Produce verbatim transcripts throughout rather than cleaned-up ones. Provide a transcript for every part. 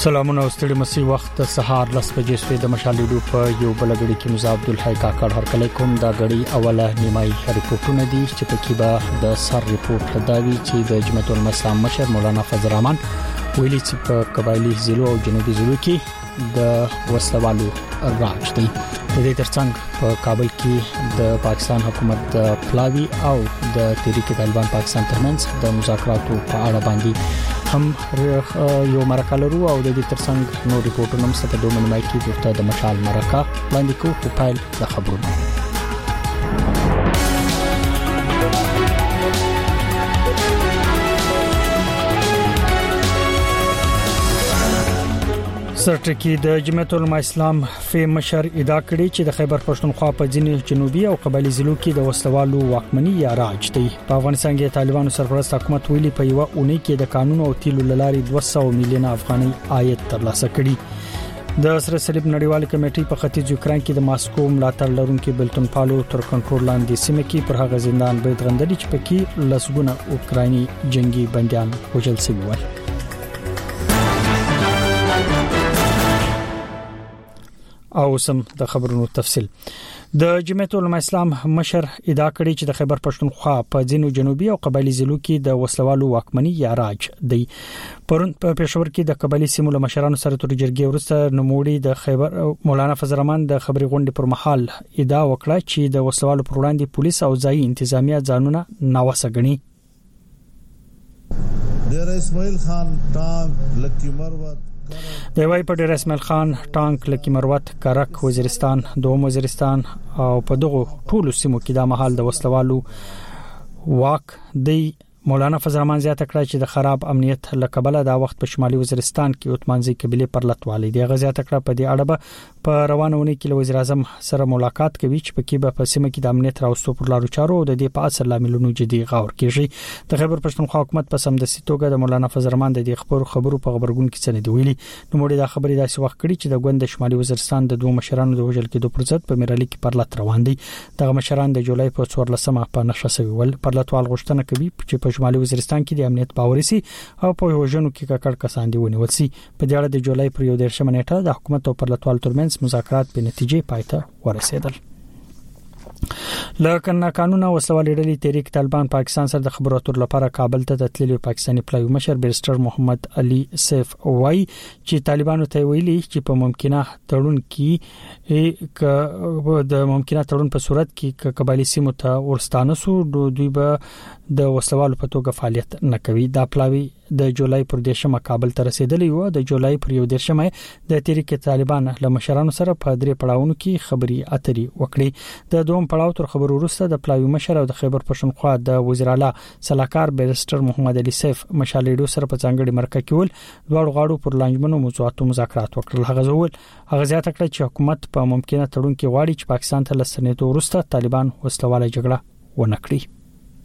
سلامونه واستړي مسي وخت سهار لس بجې سوي د مشالېدو په یو بلګړي کې مزاب عبدالحی کاکړ هر کله کوم دا غړي اوله نیمایي ریپورتونه دي چې پکې به د سر ریپورت داوي چې د جمعیت العلماء مشر مولانا فضل الرحمن ویلي چې په قبایلی ضلعو او جنوبي ضلعو کې د وسلوالو راج دی. د دې ترڅنګ په کابل کې د پاکستان حکومت د پلاوی او د تحریک طالبان پاکستان ترمنځ د مذاکراتو په اړه باندې هم یو مرکه لرو او د دې ترڅنګ نو ریپورتونه هم ستاسو د منمای کې د مشال مرکه وړاندې کوو په پایل د خبرونو. سرټکی د جمعیت العلماء اسلام فی مشر ادعا کړې چې د خیبر پښتونخوا په ځینې جنوبي او قبایلی ضلعو کې د وسلوالو واکمني یا راج دی. په افغانستان کې طالبانو سرپرست حکومت ویلي په یو اونۍ کې د قانون او تیلو لارې دوه سوه میلیون افغاني عاید ترلاسه کړي. د سره صلیب نړیوال کمیټې په ختیځ یوکرين کې د ماسکو ملاتړ لرونکو بلتون پالو تر کنټرول لاندې سیمه کې پر هغه زندان بيد غندلي چې پکې لسګونه اوکرایني جنگي بنديان وژل شوي وو. او سم د خبرونو تفصيل. د جمعیت العلماء اسلام مشر ادعا کړې چې د خیبر پښتونخوا په ځینو جنوبي او قبایلی ضلعو کې د وسلوالو واکمني یا راج دی. پرون په پېښور کې د قبایلی سیمو له مشرانو سره تر جرګې وروسته نوموړي د خیبر مولانا فضل الرحمن د خبري غونډې پر مهال ادعا وکړه چې د وسلوالو پر وړاندې پولیس او ځایي انتظامیه ځانونه ناوسه ګڼي. ډیر اسماعیل خان ټانک لکی مروت د وای په ډیر اسماعیل خان ټانک لکی مروت کرک وزیرستان دوم وزیرستان او په دغه ټولو سیمو کې د محل د وسلوالو واک دی. مولانا فضل الرحمن زیاته کړه چې د خراب امنیت لکبله د وخت په شمالي وزیرستان کې عثمانزي قبيله پر لټوالي دی. غزياته کړه په دې اړه به په روانونه کې وزیر اعظم سره ملاقات کوي چې پکې به په سیمه کې د امنیت راوستو پر لارو چارو د دې په اثر لاملونو جدي غور کیږي. د خیبر پښتونخوا حکومت په سمدستي توګه د مولانا فضل الرحمن د دې خبرو خبرو په خبرګون کې څه نه دی ویلي. نو موږ د خبرې داسې وخت کړی چې د ګوند شمالي وزیرستان د دوه مشرانو د وژل کېدو پر ضد په میرالي کې پر لټ روان دي. دغه مشران د جولای په څوارلسمه په نشه سوي ول پر لټوال غوښتنه کوي چې په شمالي وزیرستان د امنیت باورسي او په وژنو کې ککړ کسان دی ونیول سي. په دې اړه د جولای پر یو دیرشمه نیټه د حکومت او پرلطوال ترمنځ مذاکرات په نتیجې پایته ورسېدل. لکه قانون او وسلوالې ډلې تحریک طالبان پاکستان سره د خبرو اترو لپاره کابل ته تللی پاکستاني پلاوی مشر بیرستر محمد علي سیف وای چې طالبانو ته ویلي چې په ممکنه تړون کې ک د ممکنه تړون په صورت کې قبایلی سیمو ته ورستانه سو دوی به د وسلوالو په توګه فعالیت نه کوي. دا پلاوی د جولای پر دیشمه کابل ته رسیدلی و. د جولای پر یو دیشمه د تحریک طالبان له مشرانو سره په درې پړاوونو کې خبري اترې وکړي. د دوم پړاو تر خبرو وروسته د پلاوی مشر او د خیبر پښتونخوا د وزیر اعلی صلاحکار بیرستر محمد علي سیف مشالېدو سره په ځانګړي مرکه کې ول دوه غاړو پر لانجمنو موضوعاتو مذاکرات وکړل. هغه ځول هغه زیاته کړه چې حکومت په ممکنه تړون کې غواړي چې پاکستان ته لسنېدو وروسته طالبان وسلواله جګړه ونه کړي.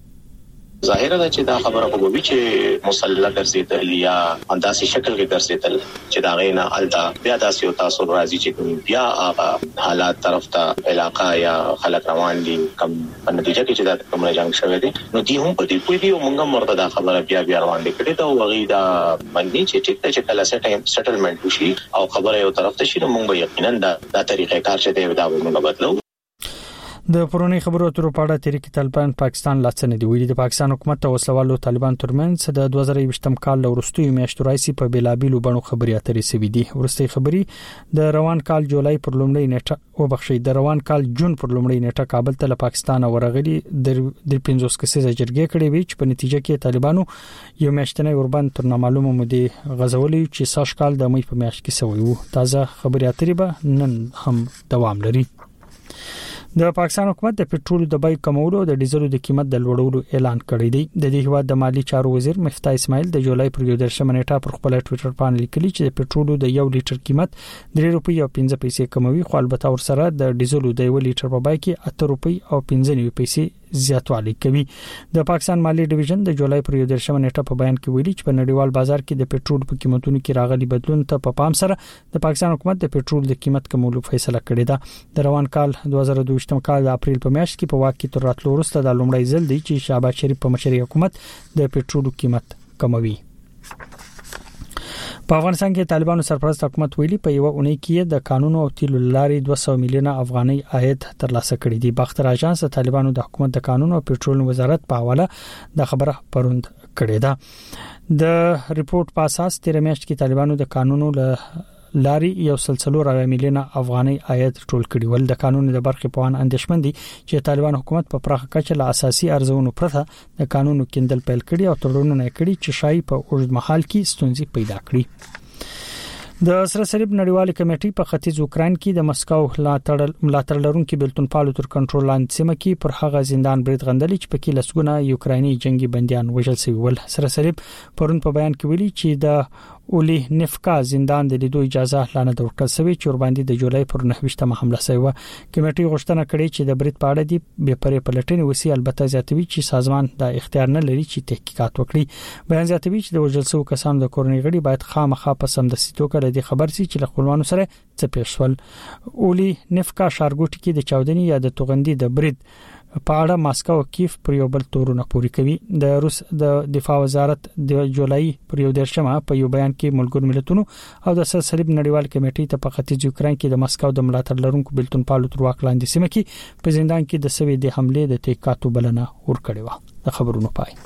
ظاهره ده چې دا خبره په وی چې مسلله ګرځیدل یا انداسي شکل کې ګرځیدل چې دا غینه الدا بیا داسې او تاسو راځي چې بیا هغه حالات طرف ته علاقہ یا خلک روان دي کم په نتیجه کې چې دا کومه جنگ شوه دي نو دی هم په دې پوي دی او موږ مرته دا خبره بیا بیا روان دي کړي دا وغي دا باندې چې ټیک ته چې کله سټلمنت وشي او خبره یو طرف ته شي نو موږ یقینا دا د طریقې کار چې دی دا موږ بدلو. د پرونی خبرو اترو په اړه تحریک طالبان پاکستان لاڅنه دی ویلي. د پاکستان حکومت او وسلوالو طالبان ترمنځ د دوه زره یوویشتم کال وروستي میاشتو راځي په بیلابیلو بڼو خبري اترې سوي دي. ورستي خبري د روان کال جولای پر لومړی نیټه او بخښي د روان کال جون پر لومړی نیټه کابل ته له پاکستان ورغلي د پنځوس کسیزه جرګې کړې وی چې په نتیجه کې طالبانو یو میاشتنی اوربند تر نامعلومه مودې غزولې چې ساش کال د مې په میاشت کې سوي وو. تازه خبري اترې به نن هم دوام لري. د پاکستان حکومت د پټرول د بیې کمولو او د ډیزلو د قیمت د لوړولو اعلان کړی دی. د دې هیواد د مالی چارو وزیر مفتاح اسماعیل د جولای پر یو دیرشمه نیټه پر خپل ټوئیټر باندې لیکلي چې د پټرول د یو لیټر قیمت درې روپۍ او پنځه پیسې کموي خو البته ورسره د ډیزلو د یو لیټر په بیې کې اته روپۍ او پنځه نیمه پیسې زیاتوالی کوي. د پاکستان مالی ډیویژن د جولای پر یو دیرشمه نیټه په بیان کې ویلي چې په نړیوال بازار کې د پټرول په قیمتونو کې راغلي بدلون ته په پام سره د پاکستان حکومت د پټرول د قیمت کمولو فیصله کړې ده. د روان کال دوه زره دوه ویشتم کال د اپریل په میاشت کې په واک کې تر راتلو وروسته د لومړی ځل دی چې شهباز شریف په مشرۍ حکومت د پټرول قیمت کموي. په افغانستان کې طالبانو سرپرست حکومت ویلي په یو اونۍ کې د قانونو او تیلو لارې دوه سوه میلیونه افغاني عاید ترلاسه کړی دی. باختر اژانس طالبانو د حکومت د قانونو او پټرول وزارت په حواله د خبره پروند کړې ده. د ریپورت په اساس تیر میاشت کې طالبانو د قانونو لاري یو سلسله راوي میلیونه افغاني عاید ټول کړي ول. د قانون د برخې په وان اندیشمن دي چې طالبان حکومت په پراخه کچه له اساسي ارزونو پرته د قانونو کېندل پیل کړي او تړونونه کړي چې شای په اوږد مهال کې ستونزې پیدا کړي. د سره صلیب نړیوال کمیټې په ختیځ اوکران کې د مسکو ملاتړ لرونکو بلتونپالو تر کنټرول لاندې سیمه کې پر هغه زندان برید غندلې چې پکې لسګونه یوکراني جنگي بنديان وژل شوي ول. سره صلیب پرون په بیان کې ویلي چې د اولی نفکا زندان د لیدو اجازه لانه ورکړل شوی چې ور باندې د جولای پر نهه حمله شوی و. کمیټې غوښتنه کړې چې د برید په اړه دی به پرې پلټنې وسی، البته زیاتوي چې سازمان د اختیار نه لري چې تحقیقات وکړي. بیان زیاتوي چې د وژل شوو کسانو د کورنۍ غړي باید خامخا په سمدستي توګه د خبر سي چې له خپلوانو سره څه پیښ شول. اولی نفکا ښارګوټي کې د چاودنې یا د توغندي د برید په اړه ماسکو کیف پر یو بل تورونه پوری کوي. د روس د دفاع وزارت د جولای پر یو درشمه په یو بیان کې ملګرو ملتونو او د سر صلیب نړیوال کمیټې ته په ختیځ یوکران کې د مسکو د ملاتړ لرونکو بلتونپالو تر واک لاندې سیمه کې په زندان کې د سوي د حمله د تحقیقاتو بلنه ورکړې و. د خبرونو پای.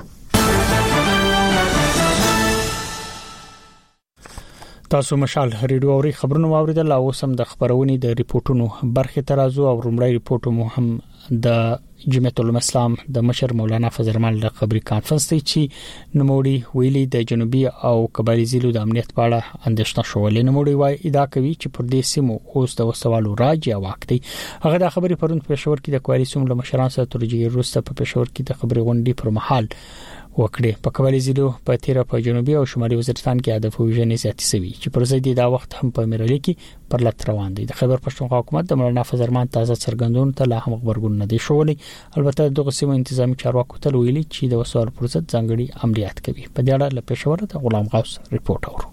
تاسو مشال ریډیو اوري خبرونه واوریدل او سم د خبرونې د ریپورتونو برخه ترازو او رومړی ریپورت مو هم د جمعیت العلماء اسلام د مشر مولانا فضل الرحمن د خبري کانفرنس ته چې نموړي ویلي د جنوبي او قبایلی ضلعو د امنیت په اړه اندېښنه شولې. نموړي وايي ادعا کوي چې پر دې سیمو اوس د وسوالو راج یا وخت دی. هغه د خبري پرون په پېښور کې د کواليسيون له مشرانو سره ترجیح وروسته په پېښور کې د خبري غونډې پر مهال وکړي. په قبایلی ضلعو په تیره په جنوبي او شمالي وزیرستان کې هدف وژنې زیاتې شوي چې پر ضد دا وخت هم په میرالي کې پر لټ روان دي. د خیبر پښتونخوا حکومت د مولانا فضل الرحمن تازه څرګندون ته لا هم خبرګون نه دی شولی. البته دغه سیمه انتظامی چارواکو ته ویلي چې د وسوال پر ضد ځانګړي عملیات کوي. په دې اړه له پېښور د غلام غوث ریپورت اورو.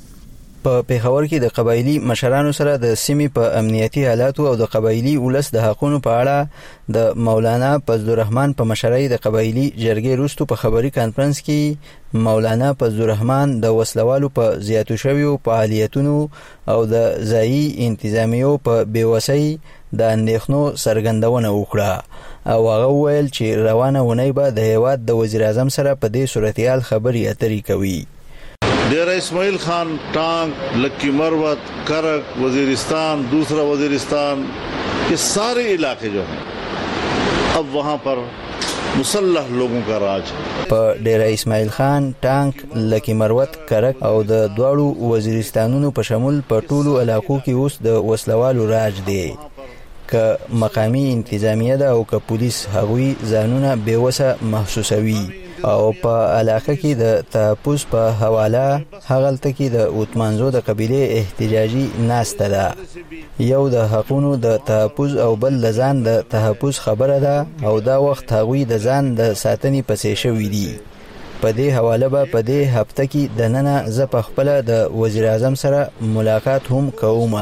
په پیښور کې د قبایلی مشرانو سره د سیمې په امنیتي حالاتو او د قبایلی ولس د حقوقو په اړه د مولانا فضل الرحمن په مشرۍ د قبایلی جرګې وروسته په خبري کانفرنس کې مولانا فضل الرحمن د وسلوالو په زیاتو شویو فعالیتونو او د ځایي انتظامیو په بیوسۍ د اندېښنو څرګندونه وکړه او هغه وویل چې روانه ونی به د هیواد د وزیر اعظم سره په دې صورتحال خبرې اترې کوي. डेरा इस्माइल खान, टांग, लक्की मरवत, करक, वजीरिस्तान, दूसरा वजीरिस्तान, ये सारे इलाके जो हैं अब वहाँ पर मुसल्लह लोगों का राज है. په डेरा इस्माइल खान, टांग, लक्की मरवत, करक او د دواړو وزیرستانونو په شمول په ټولو علاقو کې اوس د وسلوالو راج دی. که مقامی انتظامیه ده او که پولیس هغوی ځانونه بیوسه محسوسوي او په علاقه کې د تحفظ په حواله هغلته کې د اوتمانزو د قبیله احتجاجي ناسته ده. یو د حقونو د تحفظ او بل د ځان د تحفظ خبره ده او دا وخت هغوی د ځان د ساتنې پسې شوي دي. په دې حواله به په دې هفته کې د ننه زه په خپله د وزیر اعظم سره ملاقات هم کوم.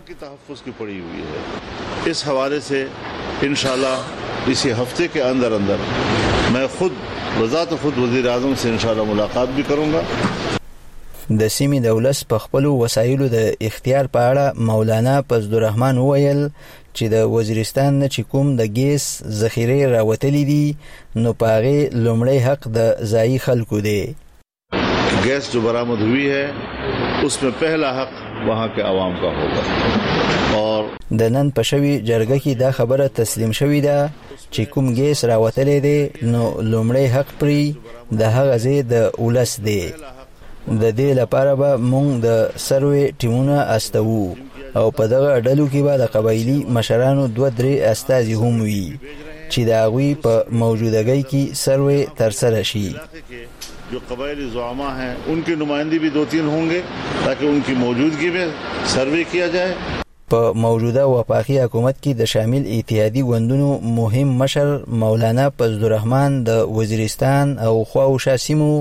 इस हवाले से इंशाल्लाह इसी हफ्ते के अंदर अंदर मैं खुद वज़ात खुद वज़ीर आज़म से इंशाल्लाह मुलाकात भी करूंगा. د سیمې د ولس په خپلو وسایلو د اختیار په اړه مولانا فضل الرحمن وویل چې د وزیرستان نه چې کوم د ګیس ذخیرې راوتلي دي نو په هغې لومړی حق د ځایي خلکو دی. गैस जो बरामद हुई है उसमें पहला हक वहाँ के आवाम का होगा. और د نن په شوي جرګه کې دا خبره تسلیم شوې ده چې کوم ګیس راوتلی دی نو لومړی حق پرې د هغه ځای د ولس دی. د دې لپاره به موږ د سروې ټیمونه استوو او په دغه ډلو کې به د قبایلي مشرانو دوه درې استازي هم وي چې د هغوی په موجودګۍ کې سروې ترسره شي. जो कबायली ज़ुआमा हैं उनकी नुमाइंदगी भी दो तीन होंगे ताकि उनकी मौजूदगी में सर्वे किया जाए. په موجوده وفاقي حکومت کې د شامل اتحادي ګوندونو مهم مشر مولانا فضل الرحمن د وزیرستان او خواوشا سیمو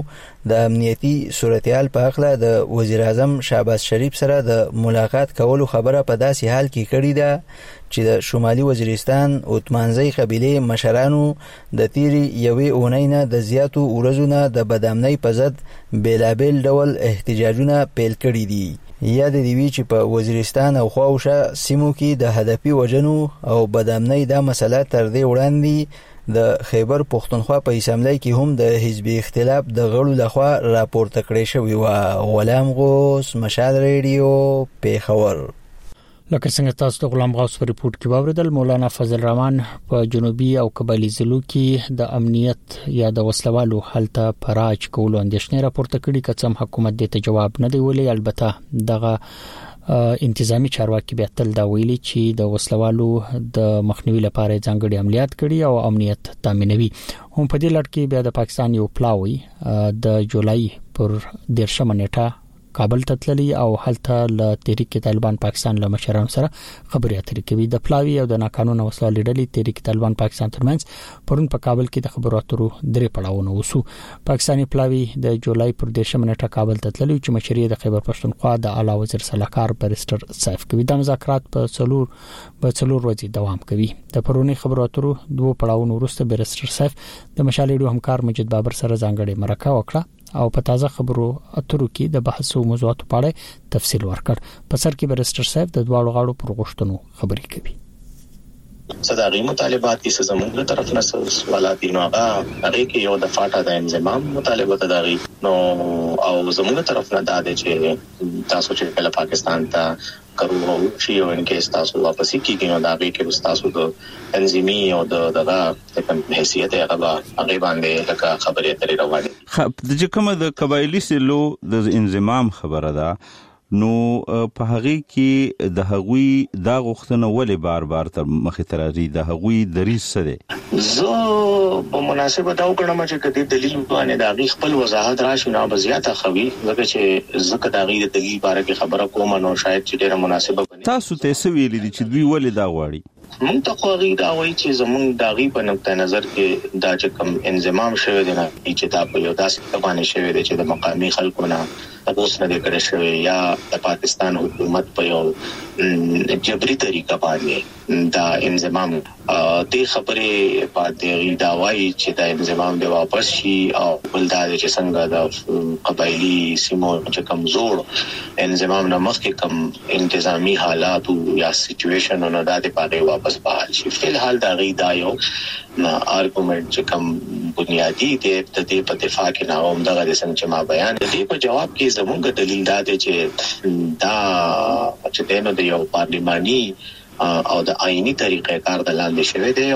د امنیتي صورتحال په اړه د وزیر اعظم شهباز شریف سره د ملاقات کولو خبره په داسې حال کې کړې ده چې د شمالي وزیرستان اوتمانزی قبیله مشرانو د تیری یوې اونۍ نه د زیاتو ورځو نه د بدامنۍ په ضد بیلابیل ډول احتجاجونه پیل کړي دي. یا د دې چې په وزیرستان او خواوشه سیمو کې د هدفي وجنو او بدامنۍ دا مسله تر دې وړاندې د خیبر پختونخوا په اسمبلی کې هم د حزب اختلاف د غړو لخوا راپورته کړې شوې و. غلام غوث، مشال ریډیو، پیښور. لکه څنګه تاسو د غلام غوث په ریپورت کې واوریدل، مولانا فضل الرحمن په جنوبي او قبایلی ضلعو کې د امنیت یا د وسلوالو حالت پراج کولو اندېښنې راپورته کړي، که څم حکومت دې ته جواب نه دی ویلي. البته دغه انتظامی چارواکي به تل دا ویلي چې د وسلوالو د مخنیوي لپاره ځانګړي عملیات کړي او امنیت تامینوي. هم په دې لړ کې بیا د پاکستان یو پلاوی د جولای پر دیرشمه نیټه کابل ته تللی او هلته له تحریک طالبان پاکستان له مشرانو سره خبرې اترې کوي. د پلاوی او د ناقانونه وسلو ډلې تحریک طالبان پاکستان ترمنځ پرون په کابل کې د خبرو اترو درې پړاوونه وسو. پاکستاني پلاوی د جولای پر دیرشمه نیټه کابل ته تللی چې مشري د خیبر پښتونخوا د اعلی وزیر صلاحکار بریسټر سیف کوي. د مذاکرات په څلور په څلور ورځې دوام کوي. د پرونی خبرو اترو دوه پړاوونه وروسته بریسټر سیف د مشالېډو همکار مجید بابر سره ځانګړي مرکه وکړه او په تازه خبرو اترو کې د بحث او موضوعاتو په اړه تفصیل ورکړ. په سر کې بریسټر صاحب د دواړو غاړو پر غوښتنو خبرې کوي. صداقي مطالبات کې زموږ له طرف نه سوالات دي، نو هغه هغه کې یو د فاټا د انضمام مطالبه تداري نو او زموږ طرف نه دا دی چې تاسو چې کله پاکستان ته کرو شي او ان کې تاسو واپس کیږئ نو دا به کې تاسو د تنظیمي او د دغه حیثیت هغه هغه باندې لکه خبرې اترې روانه د کومه د قبایلی سلو د انضمام خبره ده، نو په هغه کې د هغوی دا غوښتنه ولې بار بار تر مخې ته راځي، د هغوی دریځ څه دی؟ زه په مناسبه دا وکړم چې کدي دلیل باندې د هغه خپل وضاحت راشي نو به زیاته خوي، ځکه چې زکه د هغه د دلیل باره کې خبره کوم نو شاید چې ډیره مناسبه بني. تاسو ته څه ویلي دي چې دوی ولې دا غواړي؟ مونږ ته خو غي دا وایي چې زمونږ داغي په نقطه نظر کې دا چې کوم انضمام شوی دی نه چې دا په یو داسې باندې شوی دی چې د مقامي خلکو نه تاسو نه کړی شوی یا د پاکستان حکومت په یو جبري طریقه باندې دا انضمام د خبرې باندې دا وایي چې دا انضمام دی واپس شي او بل دا چې څنګه د قبایلی سیمو چې کوم زوړ انضمام نه مخکې کوم انتظامی حالات یا سچويشن نه دا د پاره واپس بحال شي. فلحال دا غي دا یو ارګومنت چې کوم بنیادی دی د دې په دفاع کې نه هم دغه د څنګه ما بیان د دې په جواب کې زموږ دلیل دا دی چې دا چې دنه د یو پارلماني او د آئینی طریقې کار د لاندې شوی دی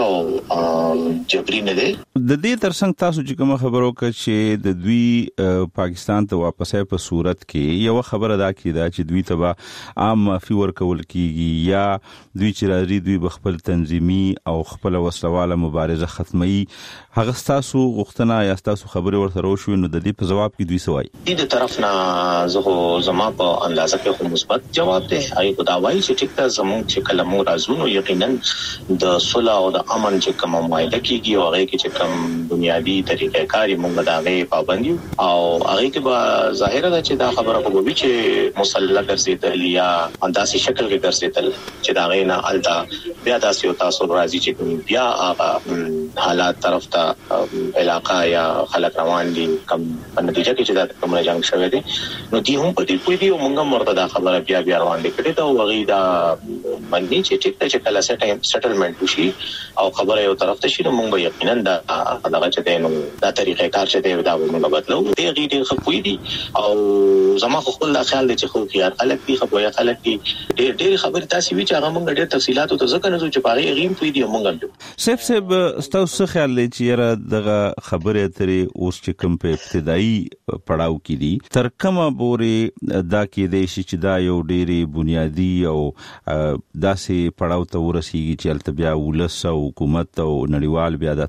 او جبري نه دی. د دې ترڅنګ تاسو چې کوم خبرو کې چې د دوی پاکستان ته واپسې په صورت کې یو خبره دا کیده چې دوی ته عام معافي ورکول کیږي یا دوی چې راځي دوی بخپل تنظیمي او خپل وسلواله مبارزه ختمي، هغه تاسو غوښتنه یا تاسو خبره ورته وشو نو د دې په جواب کې دوی سوای دې د طرف نه زه زما په اندازه کې خو مثبت جواب دی. هغه په دا وایي چې ټیک ته زموږ چې کلم رازونو یقینا د صلح او د امن چې کوم معاهده کیږي او هغه کې چې کوم بنیادی طریقې کاری موږ دا غي پابندي او هغه کې به ظاهره ده چې دا خبره په وی چې مسلح ګرځیدل یا انداسي شکل کې ګرځیدل چې دا غي نه الدا بیا تاسو تاسو راځي چې بیا هغه حالات طرف ته علاقہ یا خلک روان دي کوم په نتیجه کې چې دا کوم جنگ شوه دي نو دی هم په دې کوی دی موږ مرته دا خبره بیا بیا روان دي کړي دا وغي دا باندې چې چې چې کله سټلمنت وشي او خبره یو طرف ته شي نو موږ یقینا دا دغه چې دینو دا طریقې کار چې دی دا موږ بدلو دی غیډي خپوي دي او زما خپل خیال دی چې خو خيار خلک دي خپوي خلک دي ډېر ډېر خبره تاسو وی چې هغه موږ ډېر تفصيلات ته ځکه نه چې پاره غیم پوي دي موږ سیف سیف تاسو خیال دی چې را دغه خبره ترې اوس چې کوم په ابتدایي پړاو کې دي تر کومه پورې دا کې دی چې دا یو ډېری بنیادی او داسې پړاو ته ورسیږي چې البته بیا ولس او حکومت او نړیوال بیا د تمکي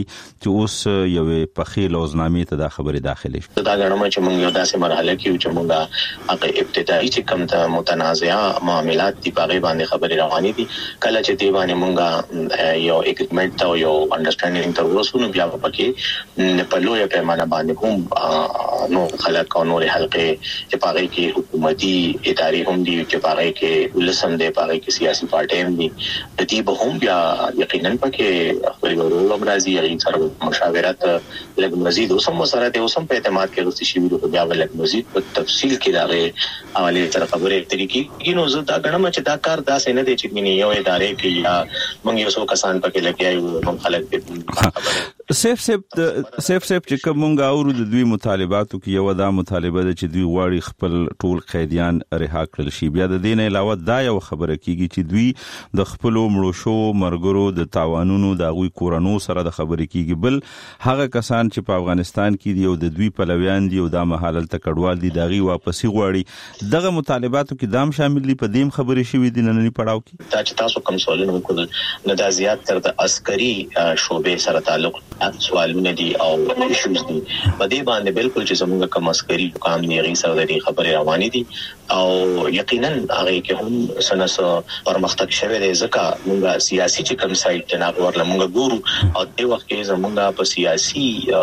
چې اوس یو په خیل اوزنامې ته دا خبره داخلي شو. دا غنم چې موږ یو داسې مرحله کې چې موږ هغه ابتدایي چې کوم ته متنازعه معاملات دی په باندې خبرې روانې دي کله چې دی باندې موږ یو اګریمنت او یو انډرستانډینګ تر ورسونه بیا پکې په لوی پیمانه باندې هم نو خلک او نور حلقې چې پاره کې حکومتي ادارې هم دي چې پاره کې ولسم دي پاره کې سیاسي پارټي هم دي د دې به هم بیا یقینا پکې خپل ورو امراضي یې سره مشاورت لږ مزید اوسم سره د اوسم په اعتماد کې غوښتي شي ویلو بیا ولک مزید په تفصیل کې راغی حواله سره خبره طریقې کې نو زه دا غنم چې دا کار داسې نه دی چې مینه یو ادارې کې یا موږ یو څو کسان پکې لګیایو هم خلک دې سیف سیف سیف سیف چې کومه اورو د دوی مطالباتو کې یو دا مطالبه ده چې دوی غواړي خپل ټول قیدیان رها کړل شي. بیا د دین علاوه دا یو خبره کیږي چې دوی د خپل مړو شو مرګرو د تاوانونو د غوي کورونو سره د خبرې کیږي بل هغه کسان چې په افغانستان کې دی او د دوی پلویان دي او د محلل تکړوال دي دغه واپسی غواړي دغه مطالباتو کې دام شامل دي په دیم خبرې شوې دي نن نه پړاو کې دا چې تاسو کوم سوالونه وکړل نه دا زیات تر د عسکري شوبې سره تعلق سوالونه دي او ایشوز دي په دې باندې بالکل چې زموږ کوم عسکري حکام نه غي سره د خبرې روانې دي او یقینا هغه کې هم سنس پرمختګ شوه دی ځکه موږ سیاسي چې کوم سایت جناب ورله موږ ګورو او د وخت کې زموږ په سیاسي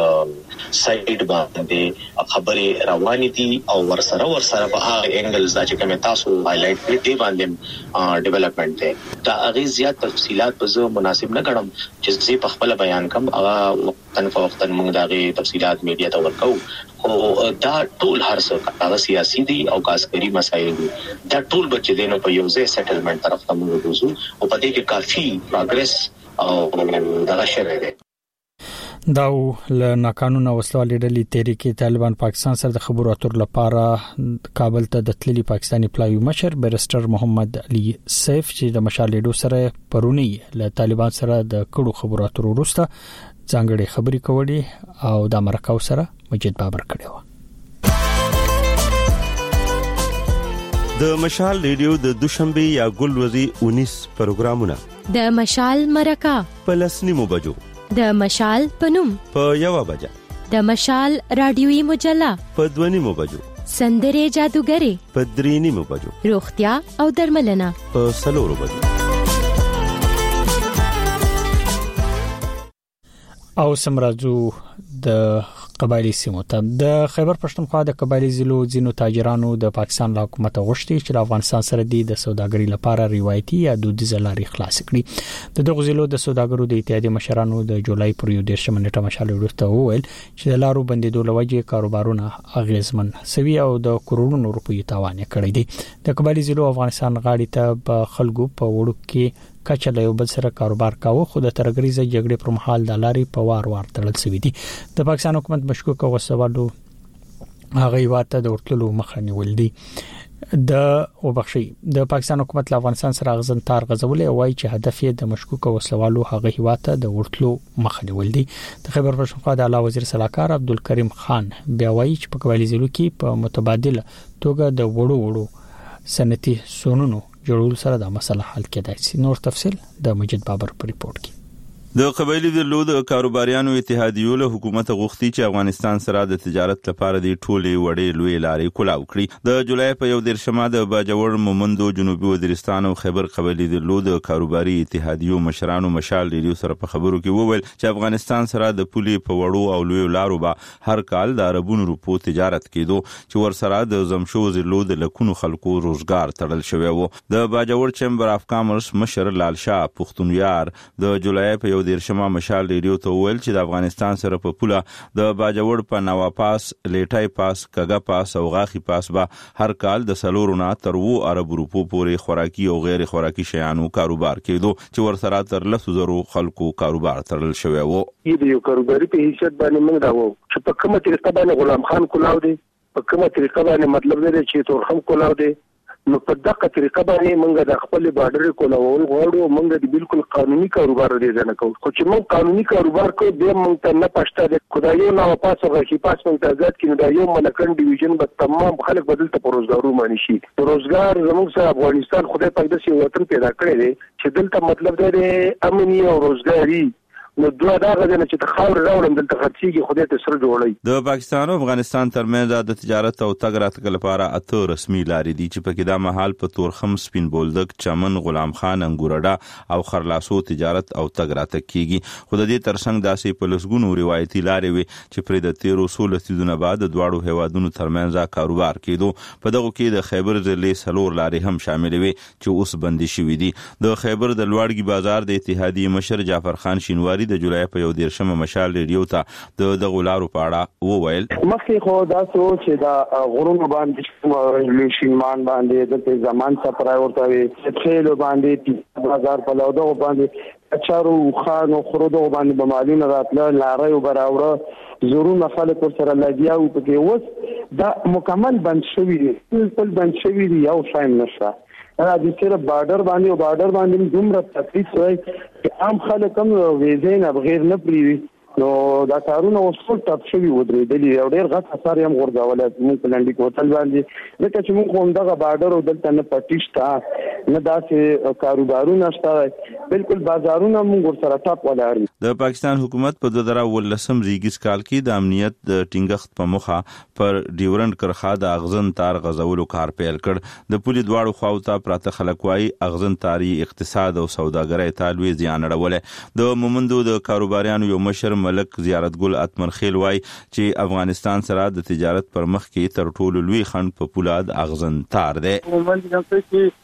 سایت باندې خبرې روانې دي او ورسره ورسره په هغه انګلز چې کوم تاسو هایلایټ کړی دی باندې ډیولپمنٹ دی دا هغه زیات تفصيلات په زو مناسب نه ګڼم چې زه په خپل بیان کوم هغه وختن فوختن موږ دغه تفصيلات میډیا ته ورکو او دا ټول هر څه هغه سیاسي دي او عسکري مسایل دي دا ټول بچ دي نو په یو ځای سیټلمنٹ طرف ته موږ وځو او په دې کې کافي پروګرس او دغه شوه دی. دا له ناقانونه وسلوالې ډلې تحریک طالبان پاکستان سره د خبرو اترو لپاره کابل ته د تللي پاکستاني پلاوی مشر بیرستر محمد علي سیف چې د مشالېډو سره پرونی له طالبان سره د کړو خبرو اترو وروسته ځانګړي خبرې کولې او د امریکا سره مجید بابر کړي و. د مشال ریډیو د دوشنبه یا ګلوري انیس پروګرامونه د مشال مرکه په لسنیمو بجو د مشال پنوم په یو بجه د مشال رادیوي مجله په دونیمو بجو سندره جادوګری په درینیمو بجو روغتیا او درملنه په سلورو بجو او سمراجو د قبایلی سیمو ته د خیبر پښتونخوا د قبایلی ضلعو ځینو تاجرانو د پاکستان له حکومت غوښتي چې د افغانستان سره د سوداګرۍ لپاره روایتي یا دودیزه لارې خلاص کړي. د دغه ضلعو د سوداګرو د اتحادیې مشرانو د جولای پر یو دیرشم نیټه مشال ورته وویل چې د لارو بندیدو لوجه کاروبارونه اغیزمن سوي او د کروڑونو روپیو تاوان کړی دی. د قبایلی ضلعو افغانستان غاړي ته په خلکو په وړو کې کچا له یو بل سره کاروبار کاوه خو د ترګریزه جګړې پر مهال د لارې په وار وار تړل شوی دی. د پاکستان حکومت مشکوک وسوالو هغه واته د ورتلو مخه نیول دي. د وبخشي د پاکستان حکومت له افغانستان سره غزن تار غزولې وایي چې هدف یې د مشکوک وسوالو هغه واته د ورتلو مخه نیول دي. د خیبر پښتونخوا د اعلی وزیر صلاحکار عبدالکریم خان بیا وایي چې په قبایلی ضلعو کې په متبادل توګه د وړو وړو صنعتي سونونو جوړول سره د مسله حل کېدای شي. نور تفصيل د مجید بابر په ریپورت کې. د قبایلی ضلعو د کاروباریانو اتحادیو له حکومت غوښتي چې افغانستان سره د تجارت لپاره د ټولې وړې لوی لارې کولاو کړي. د جولای په یو دیرشمه د باجوړ مومندو جنوبي وزیرستان او خیبر قبایلی ضلعو د کاروباري اتحادیو مشرانو مشال ریډیو سره په خبرو کې وویل چې افغانستان سره د پولې په وړو او لوی لارو به هر کال د عربونو روپو تجارت کېدو چې ور سره د زمشو ضلعو د لکونو خلکو روزګار تړل شوی وو. د باجوړ چمبر اف کامرس مشر لال شاه پختونیار د جولای په دیرشمه مشال ریډیو ته ویل چې د افغانستان سره په پوله د باجوړ په نوا پاس لیټای پاس کګا پاس او غاخي پاس به هر کال د سلورو نه تر وو عرب روپو پورې خوراکي او غیر خوراکي شیانو کاروبار کېدو چې ور سره تر لسو زرو خلکو کاروبار تړل شوی وو. یو کاروباري په حیثیت باندې موږ دا وو چې په کومه طریقه باندې غلام خان کولاو دی په کومه طریقه باندې مطلب دی چې تورخم کولاو دی نو په دغه طریقه باندې موږ د خپل بارډر کولاول غواړو موږ د بالکل قانوني کاروبار دی نه کوو خو چې موږ قانوني کاروبار کوو به موږ ته نه پښته د خدایو نه پاسو غشي پاس موږ ته ځات کینو دا یو ملکن ډیویژن به تمام خلک بدل ته پروزګارو مانی شي. روزګار زموږ سره افغانستان خدای پاک د سی وطن پیدا کړی دی چې دلته مطلب دی امني او روزګاری نو دوه دا غوښنه چې تخاور راوړم دلته خرڅيږي خدای ته سره جوړي. د پاکستان او افغانستان ترمنځ د تجارت او تګ راتګ لپاره اته رسمي لارې دي چې په کې دا مهال په تورخم، سپین بولدک، چمن، غلام خان، انګورډا او خرلاسو تجارت او تګ راتګ کیږي. خو د دې ترڅنګ داسې په لسګونو روایتي لارې وي چې پر د تیرو سولو سیدونه بعد د دواړو هیوادونو ترمنځ کاروبار کېدو. په دغه کې د خیبر ضلع سلور لارې هم شامل وي چې اوس بندي شوې دي. د خیبر د لوړګي بازار د اتحادیې مشر جعفر خان شینواری د جولای په یو دیرشمه مشال ریډیو ته د دغه لارو په اړه وویل. مخکې خو دا سوچ چې دا غرونو باندې لوشینمان باندې د زمان سفرای ورته وي چې باندې بازار په لوډو باندې اچارو خانو خرودو باندې بمالونه راتله لارې وبراوړه زورونه خلک سره لګیا او په کې اوس دا مکمل بند شوی دی. ټول بند شوی دی یو شایم نشه. دا د سره بارډر باندې او بارډر باندې دومره تکلیف وای چې عام خلک هم ویزې نه بغیر نه پریوي. نو دا کارونه اوس ټول ټاپ شوی ودرېدلي او ډېر غټ اثر یې هم غورځولای موږ په لنډي کوتل باندې ځکه چې موږ هم دغه بارډر او دلته نه پټیشته نه داسې کاروبارونه شته بالکل بازارونه موږ سره ټاپ ولاړ. د پاکستان حکومت په دوه زره ولسم زیږیز کال کې د امنیت د ټینګښت په مخه پر ډیورنډ کرخه د اغزن تار غزولو کار پیل کړ. د پولی دواړو خواو ته پراته خلک وايي اغزن تاری اقتصاد او سوداګرۍ ته لوی زیان اړولی. د مومندو د کاروباریانو یو مشر ملک زیارت ګل اتمر خیل وای چې افغانستان سره د تجارت پر مخ کې تر ټولو لوی خنډ په پولاد اغزن تار دی. مومند جنته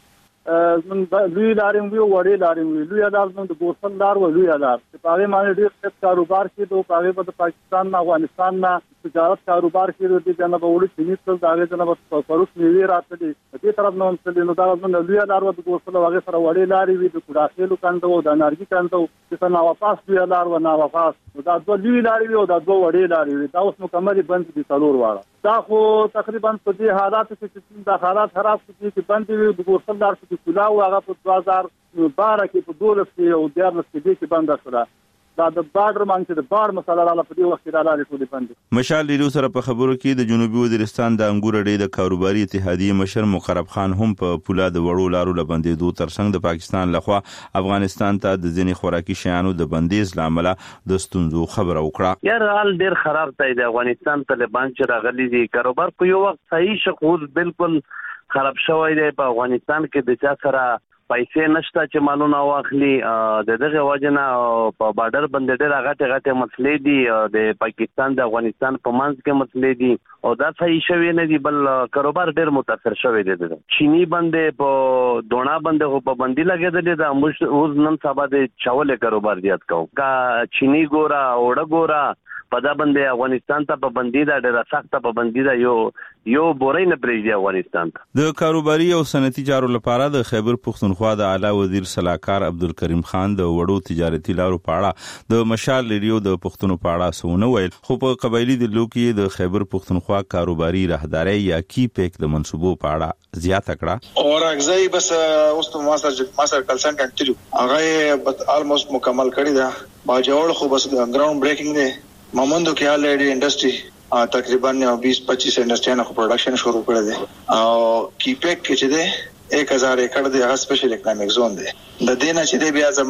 چې من لوی لارې وی وړې لارې وی لوی لار د ګورسل لار و لوی لار چې په هغه باندې ډېر کاروبار کېدو په هغه په پاکستان نه افغانستان نه تجارت کاروبار کېدو د جناب وړي چې نو دا هغه جناب فاروق میوي راځي دې طرف نو څه نو دا د لوی لار و د ګورسل هغه سره وړې لارې وی د کډاخېلو کاندو د انرژي کاندو چې څنګه واپس لوی لار و نه واپس دا دوه لوی لارې وی او دا دوه وړې لارې وی دا اوس مکمل بند دي څلور واړه. دا خو تقریبا په دې حالات کې چې د حالات خراب دي چې بند وي د ګورسل لار کې کلاو هغه په دوه هزار بارہ کې په دولس کې او دیارلس کې دې کې بند شوه. دا د بارډر باندې د بار مسله رااله په دې وخت کې رااله ټولې بند. مشال لیدو سره په خبرو کې د جنوبي وزیرستان د انګور ډې د کاروباري اتحادیې مشر مقرب خان هم په پولا د وړو لارو لبندېدو ترڅنګ د پاکستان لخوا افغانستان ته د ځینې خوراکي شیانو د بندیز لامل د ستونزو خبره وکړه. یار حال ډېر خراب دی د افغانستان طالبان چې راغلي دي کاروبار په یو وخت صحیح شخص بالکل خراب شوی دی. په افغانستان کې د چا سره پیسې نشته چې مالونه واخلي د دغه وجنه په بارډر باندې ډېر غټه غټه مسلې دي د پاکستان د افغانستان په منځ کې مسلې دي او دا صحیح شوی نه دي بل کاروبار ډېر متاثر شوی دی. چینی باندې په دونا باندې په باندې لګیدل دا اوس نن سبا د چاولې کاروبار زیات کو کا چینی ګورا اوړه ګورا په دا باندې افغانستان ته په باندې دا ډېر سخت په باندې دا یو یو بورې نه پریږدي افغانستان ته. د کاروباري او صنعتي چارو لپاره د خیبر پښتونخوا د اعلی وزیر صلاحکار عبدالکریم خان د وړو تجارتي لارو په اړه د مشال ریډیو د پښتونو په اړه سونه ویل خو په قبایلی د لوکي د خیبر پښتونخوا کاروباري راهداري یا کی پیک د منصوبو په اړه زیاته کړه. اور اگزای بس اوس ته ماستر ماستر کنسلټنټ تلو هغه بس آلموست مکمل کړی دا باجوړ خو بس ګراوند بریکینګ دی. مومندو کې آلریډي انډستری تقریبا بیس پچیس انډستریانو کو پروډکشن شروع کړی دی او کی پیک کې چې دی ایک ہزار ایکړ دی هغه سپیشل اکونومیک زون دی. د دینه چې دی بیا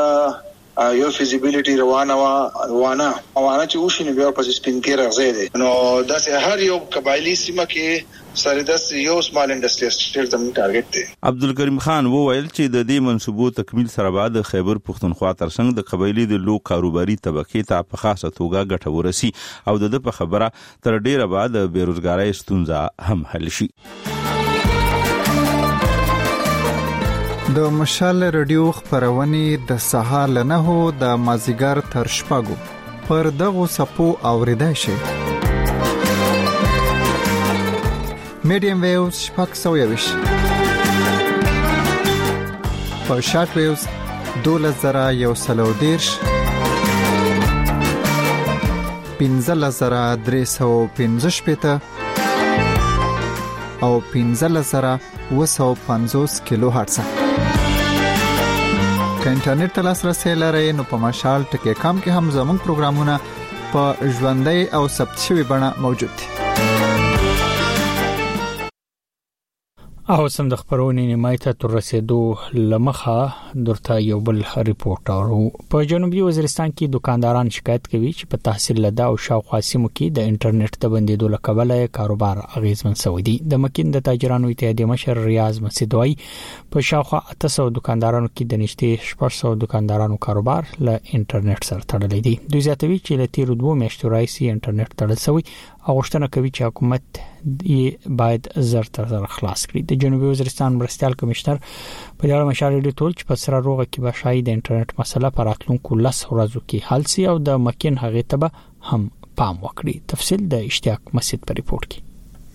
زمونږ یو فیزیبিলিټي روانه روانه روانه چې وشي بیا په سپین کې راځي دی نو داسې هر یو قبایلی سیمه کې سره د یو سمال انډستری سټیټ زموږ ټارګټ دی. عبدالکریم خان وویل چې د دې منصوبو تکمیل سره بعد د خیبر پښتونخوا ترڅنګ د قبایلی د لو کاروباري طبقې ته په خاصه توګه ګټه ورسي او د په خبره تر ډیره بعد د بیروزګارۍ ستونزه هم حل شي. د مشال رادیو خبرونه د سهار له نهو د مازیګر تر شپږو پر دغه سپو اوریدای شي. میډیم ویوز شپږ سوه یوش په شارټ ویوز دولس زره یو سلو دیرش پنځلس زره درې سوه پنځه شپېته او پنځلس زره اوه سوه پنځوس کیلو هرتز. که انټرنیټ ته لاسرسی لرئ نو په مشال ټکی کام کې هم زموږ پروګرامونه په ژوندۍ او ثبت شوي بڼه موجود دي. او سم د خبرونې نیمایته تر رسیدو لمخه درته یو بل ریپورت اورو. په جنوبي وزیرستان کې دکانداران شکایت کوي چې په تحصیل لدا او شاوخوا سیمو کې د انټرنیټ د بندیدو له کبله کاروبار اغیزمن شوی دی. د مکین د تاجرانو اتحادیې مشر ریاض مسیدوی په شاوخوا اته سوه دکاندارانو کې د نږدې شپږ سوه دکاندارانو کاروبار له انټرنیټ سره تړلی دی. دوی زیاتوي چې له تیر دوه میاشتو راځي انټرنیټ تړل شوی او غوښتنه کوي چې حکومت یې باید زر تر زر خلاص کړي. د جنوبي وزیرستان مرستيال کمشنر په اړه مشارې ډېر ټول چې په سره روغه کې به شاید د انټرنیټ مسله پر راتلونکو لس ورځو کې حل شي او د مکین هغه ته به هم پام وکړي. تفصیل د اشتیاق مسجد په ریپورت کې.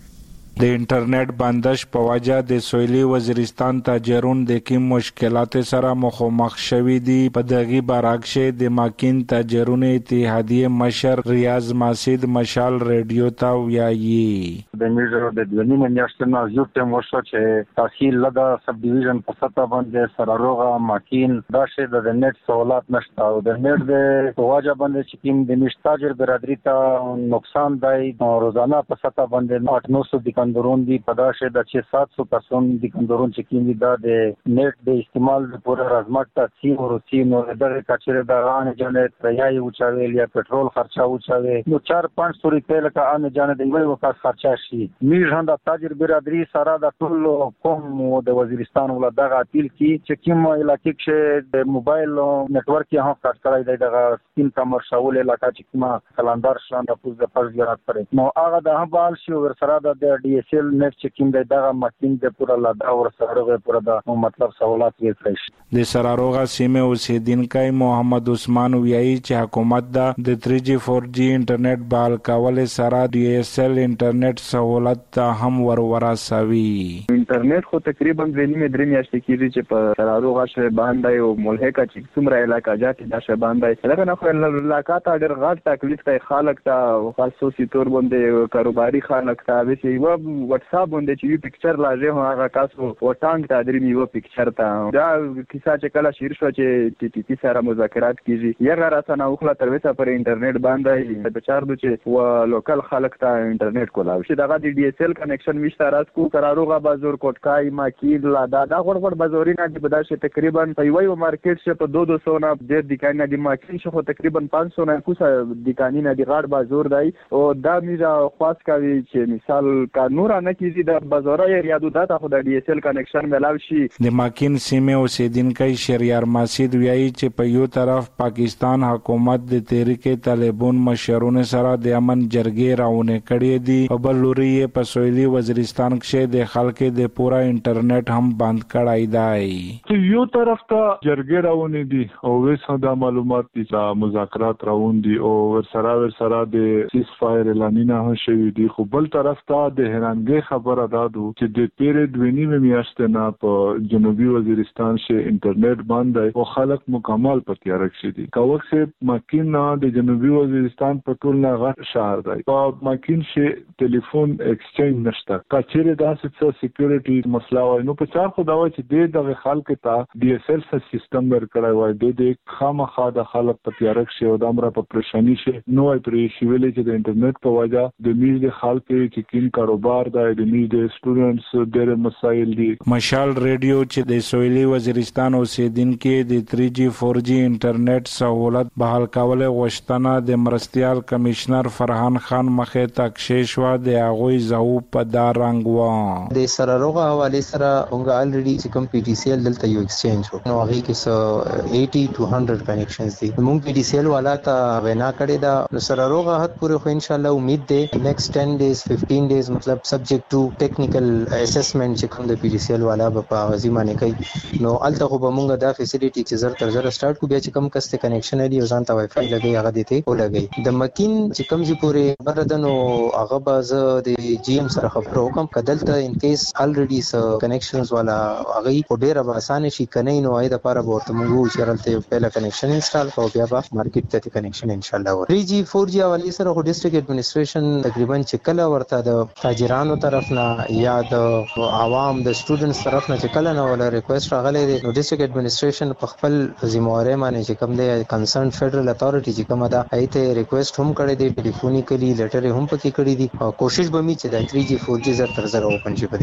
د انټرنیټ بندش په وجه د سویلي وزیرستان تاجرون د کوم مشکلات سره مخامخ شوي دي. په دغه برعکس د ماکین تاجرون اتحادیې مشر ریاض مسجد مشال رادیو ته وایي د میډر د دونی میاشتې نه یو ټیم وشو چې تحصیل لدا سب ډیویژن په سطح باندې سره روغه ماکین دا شه د نت سہولت نشته او د نت د وجه باندې چې کوم د مشتاجر برادری ته نقصان دی. روزانه په سطح باندې آठ نو سو کندرون دی پداشه د چھ سات سو پرسون دی کندرون چې کیندي دا د نیټ د استعمال د پوره رزمت ته سی او سی نو دغه کچره د غان جنې تیای او چاوي یا پټرول خرچه او چاوي نو چار پانچ سو روپے لکه ان جنې د یو وخت خرچه شي. میژ هند تاجر برادری سره د ټول قوم د وزیرستان ول دغه اپیل کی چې کوم علاقې کې د موبایل نتورک یې هم کټ کړی دی دغه سپین کمر شاول علاقې چې کومه کلندر شان د پوز د فرض یاد پرې نو هغه د هبال شي ور سره د ډي اس ال نت چې کوم دغه ماشين د پورا لادا او سره پورا د مطلب سہولت یې فرش د سراروغه سیمه اوسیدونکو محمد عثمان ویایي چې حکومت د تھری جی فور جی انټرنیټ بحال کول سره ډي اس ال انټرنیټ سہولت ته هم ورورا سوي. انټرنیټ خو تقریبا درې درې میاشتې کېږي چې په سراروغه شې باندې او ملحقه چې څومره علاقې جاتې د شې باندې لکه نه خو علاقات ډېر غټ تکلیف ته خلک ته خاصوي تور باندې کاروباري خلک ته به یو واتس اپ باندې چې یو پکچر لاږه هغه کاسو وټانګ ته درې یو پکچر ته دا کیسه چې کله شیر شو چې ټي ټي پی سره مذاکرات کیږي یا غراسنه او خلا تر وسه پر انټرنیټ باندې د چار د چې و لوکل خلک ته انټرنیټ کولاو شي دغه د ډي اس ال کنیکشن وشته راز کو قراروغه بازور کوټکای ماکید لا دا دا غړ غړ بازورینه د بداشه تقریبا په یو مارکیټ شه په دو دو سو نه د دکانه د ماکین شه تقریبا پانچ سو نه کوسه دکانینه د غړ بازور دی او دا میرا خاص کوي چې مثال قانون نه کیږي د بازارای ریاضو داتا خو د ډي اس ال کنیکشن ملاوي شي. د ماکین سیمه اوسیدونکو شریار مسجد ویایي چې په یو طرف پاکستان حکومت د تحریک طالبان مشرونه سره د امن جرګې راونه کړې دي او بل لوري په سویلي وزیرستان کې د خلکو د پورا انټرنیټ هم بند کړای دی. یو طرف ته جرګې راونه دي او وسه د معلومات دي چې مذاکرات راون دي او ور سره ور سره د سیس فایر اعلانونه هم شوي دي خو بل طرف ته د هرانګي خبره دادو چې د پیری دوینی میاشتې نه په جنوبي وزیرستان کې انټرنیټ بند دی او خلک مکمل په تیار کې دي. کاوخ سے ماکین نه د جنوبي وزیرستان په ټول نه غټ شهر دی. په ماکین کې ټلیفون ایکسچینج نشته. کچېره داسې څه سکیورټي مسله وای نو په چار خو دا وای چې د خلکو ته ډي اس ال سیستم ورکړای وای د دې خامخا د خلک په تیار کې او د امر په پریشانی شي نو پرې شي ویلې چې د انټرنیټ په وجه د میز د خلکو چې کین کاروبار دی د میز د سټوډنټس ډېر مسایل دي. مشال ریډیو چې د سویلي وزیرستان اوسیدونکو د تھری جی فور جی انټرنیټ سہولت بحال کول غوښتنه د مرستيال کمشنر فرحان خان مخه تکشیش و د اغوی زو په دارنګ و د سراروغه حواله سره هغه الریډي چې کوم پی ټی سی ال دلته یو ایکسچینج وو نو هغه کې سو ایټي ټو هنډرډ کنیکشنز دي موږ پی ټی سی ال والا ته وینا کړی دا سراروغه حد پوره خو ان شاء الله امید ده نیکسټ ټین ډیز ففټین ډیز مطلب سبجیکټ ټو ټیکنیکل اسسمنت چې کوم د پی ډي سی ال والا په غزي باندې کوي نو الته خو به مونږ دا فیسیلیټي چې زر تر زر سٹارټ کو بیا چې کوم کسته کنیکشن لري او ځان ته وای فای لګي هغه دته او لګي د مکین چې کوم چې پورې بردن او هغه باز د جی ایم سره خبرو کوم کدلته ان کیس الریډي س کنیکشنز والا هغه په ډیره آسان شي کني نو اې د لپاره ورته مونږ چرته پهلا کنیکشن انسټال کوو بیا په مارکیټ ته کنیکشن ان شاء الله تھری جی فور جی والی سره خو ډیسټریکټ ایڈمنسټریشن تقریبا چې کله ورته د تاجرانو طرف نه یا د عوام د سټوډنټس طرف نه چې کله نه ولا ریکوست راغلی دی نو ډیسټریکټ ایڈمنسټریشن په خپل ذمہواری باندې چې کوم دی کنسرن فدرل اتھارټي چې کومه ده ایته ریکوست هم کړی دی ټلیفونیکلی لیټر هم پکې کړی دی او کوشش به می چې د تھری جی فور جی زر تر زر اوپن شي په دې علاقې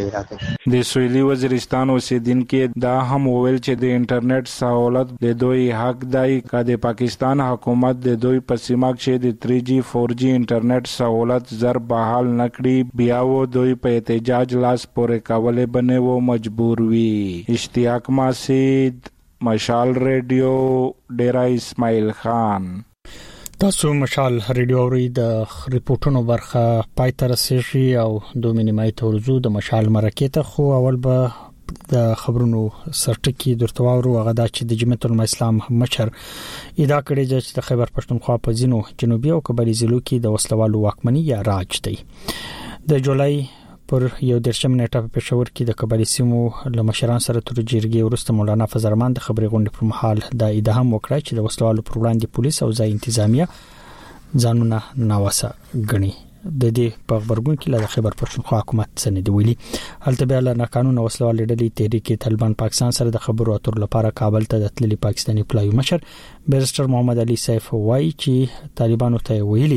د سویلي وزیرستان اوسیدونکو دا هم وویل چې د انټرنیټ سہولت د دوی حق دی که د پاکستان حکومت د دوی په سیمه کې د تھری جی فور جی انټرنیټ سہولت زر بحال نکړي بیا و دوی په احتجاج لاس پورې کولې بنه و مجبور وي. اشتیاق ماسید، مشال ریډیو، ډیرا اسماعیل خان. تاسو مشال ریډیو اوري د ریپورتونو برخه پای تر سیږي او دوه نیمه تورزو د مشال مرکه ته خو اول به د خبرونو سرټکی درته واورو. هغه د چې د جمعیت العلماء اسلام مشر ادعا کړې چې د خیبر پښتونخوا په ځینو جنوبي او قبایلی ضلعو کې د وسلوالو واکمني یا راج دی. د جولای پر یو درشم نیټه په پېښور کې د قبایلی سیمو له مشران سره تر جرګې وروسته مولانا فضل الرحمن د خبري غونډې پر مهال د ادعا هم وکړه چې د وسلوالو پر وړاندې پولیس او ځای انتظامیه ځانونه ناوسه غني. د دې په خبرګون کې له خیبر پښتونخوا حکومت سند ویلي هلته بیا له قانون وسلوال ډلې تحریک طالبان پاکستان سره د خبرو اترو لپاره کابل ته د تللی پاکستاني پلایو مشر بیرستر محمد علي سیف وایي چې طالبانو ته ویلي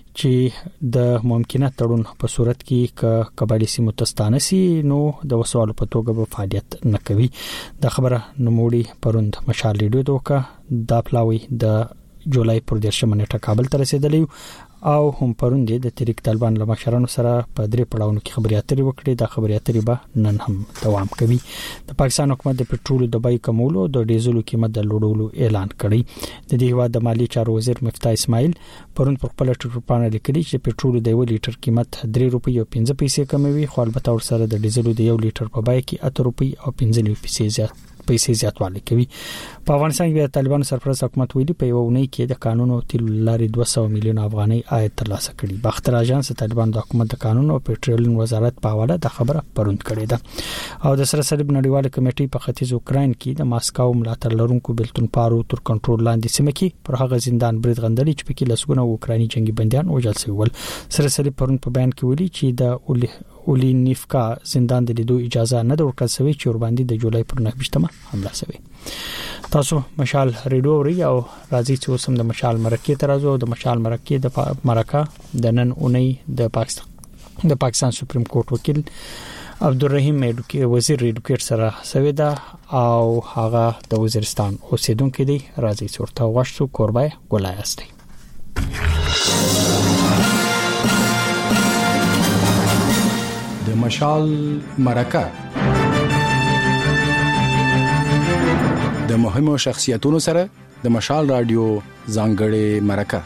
چې د ممکنه تړون په صورت کې ک قبایلی سیمو تستانه سي نو د وسوالو په توګه به فعالیت نکوي. د خبره نموړي پروند مشال ریډیو دوکا د پلاوي د جولای پر دیرشم نیټه کابل ته رسیدلی او هم پروند د تحریک طالبان له مشرانو سره په درې پړاوونو کې خبري اترې وکړې. د خبري اترې به نن هم دوام کوي. د پاکستان حکومت د پټرول د بیې کمولو د ډیزلو قیمت د لوړولو اعلان کړی. د دې هوا د مالی چارو وزیر مفتاح اسماعیل پرون پر خپل ټویټر باندې لیکلي چې پټرول د یو لیټر قیمت درې روپۍ او پنځه پیسې کموي خو البته ور سره د ډیزلو د یو لیټر په بیه کې اته روپۍ او پنځه پیسې زیات پیسې زیاتوالی کوي. په افغانستان کې د طالبانو سرپرست حکومت ویلي په یو ونې کې د قانون او تیل لارې دوه سوه میلیون افغانۍ عاید ترلاسه کړي. باختر اژانس طالبان د حکومت د قانون او پټرولین وزارت په حواله د خبره پروند کړې ده. او د سره صلیب نړیواله کمیټې په ختیځ اوکراین کې د ماسکو ملاتړ لرونکو بلتون پارو تر کنټرول لاندې سیمه کې پر هغه زندان برید غندلي چې پکې لسګونه اوکرایني جنگي بنديان وژل شوي ول. سره صلیب پروند په بیان کې ویلي چې د اولینیفکا زندان د لیدو اجازه نه درکړل شوې چې ور باندې د جولای پر نهمه حمله شوې. تاسو مشال ریډیو اوري او راځي چې اوسم د مشال مرکه ترازو د مشال مرکه د مرکه د نن اونۍ د پاکستان د پاکستان سپریم کورټ وکیل عبدالرحیم وزیر ایډوکیټ سره سویدا او هغه د وزیرستان اوسیدونکو دی. راځي چې ورته واشو کوربای ګولای است. د مشال مرکه د مهمو شخصیتونو سره د مشال رادیو ځانګړې مرکه.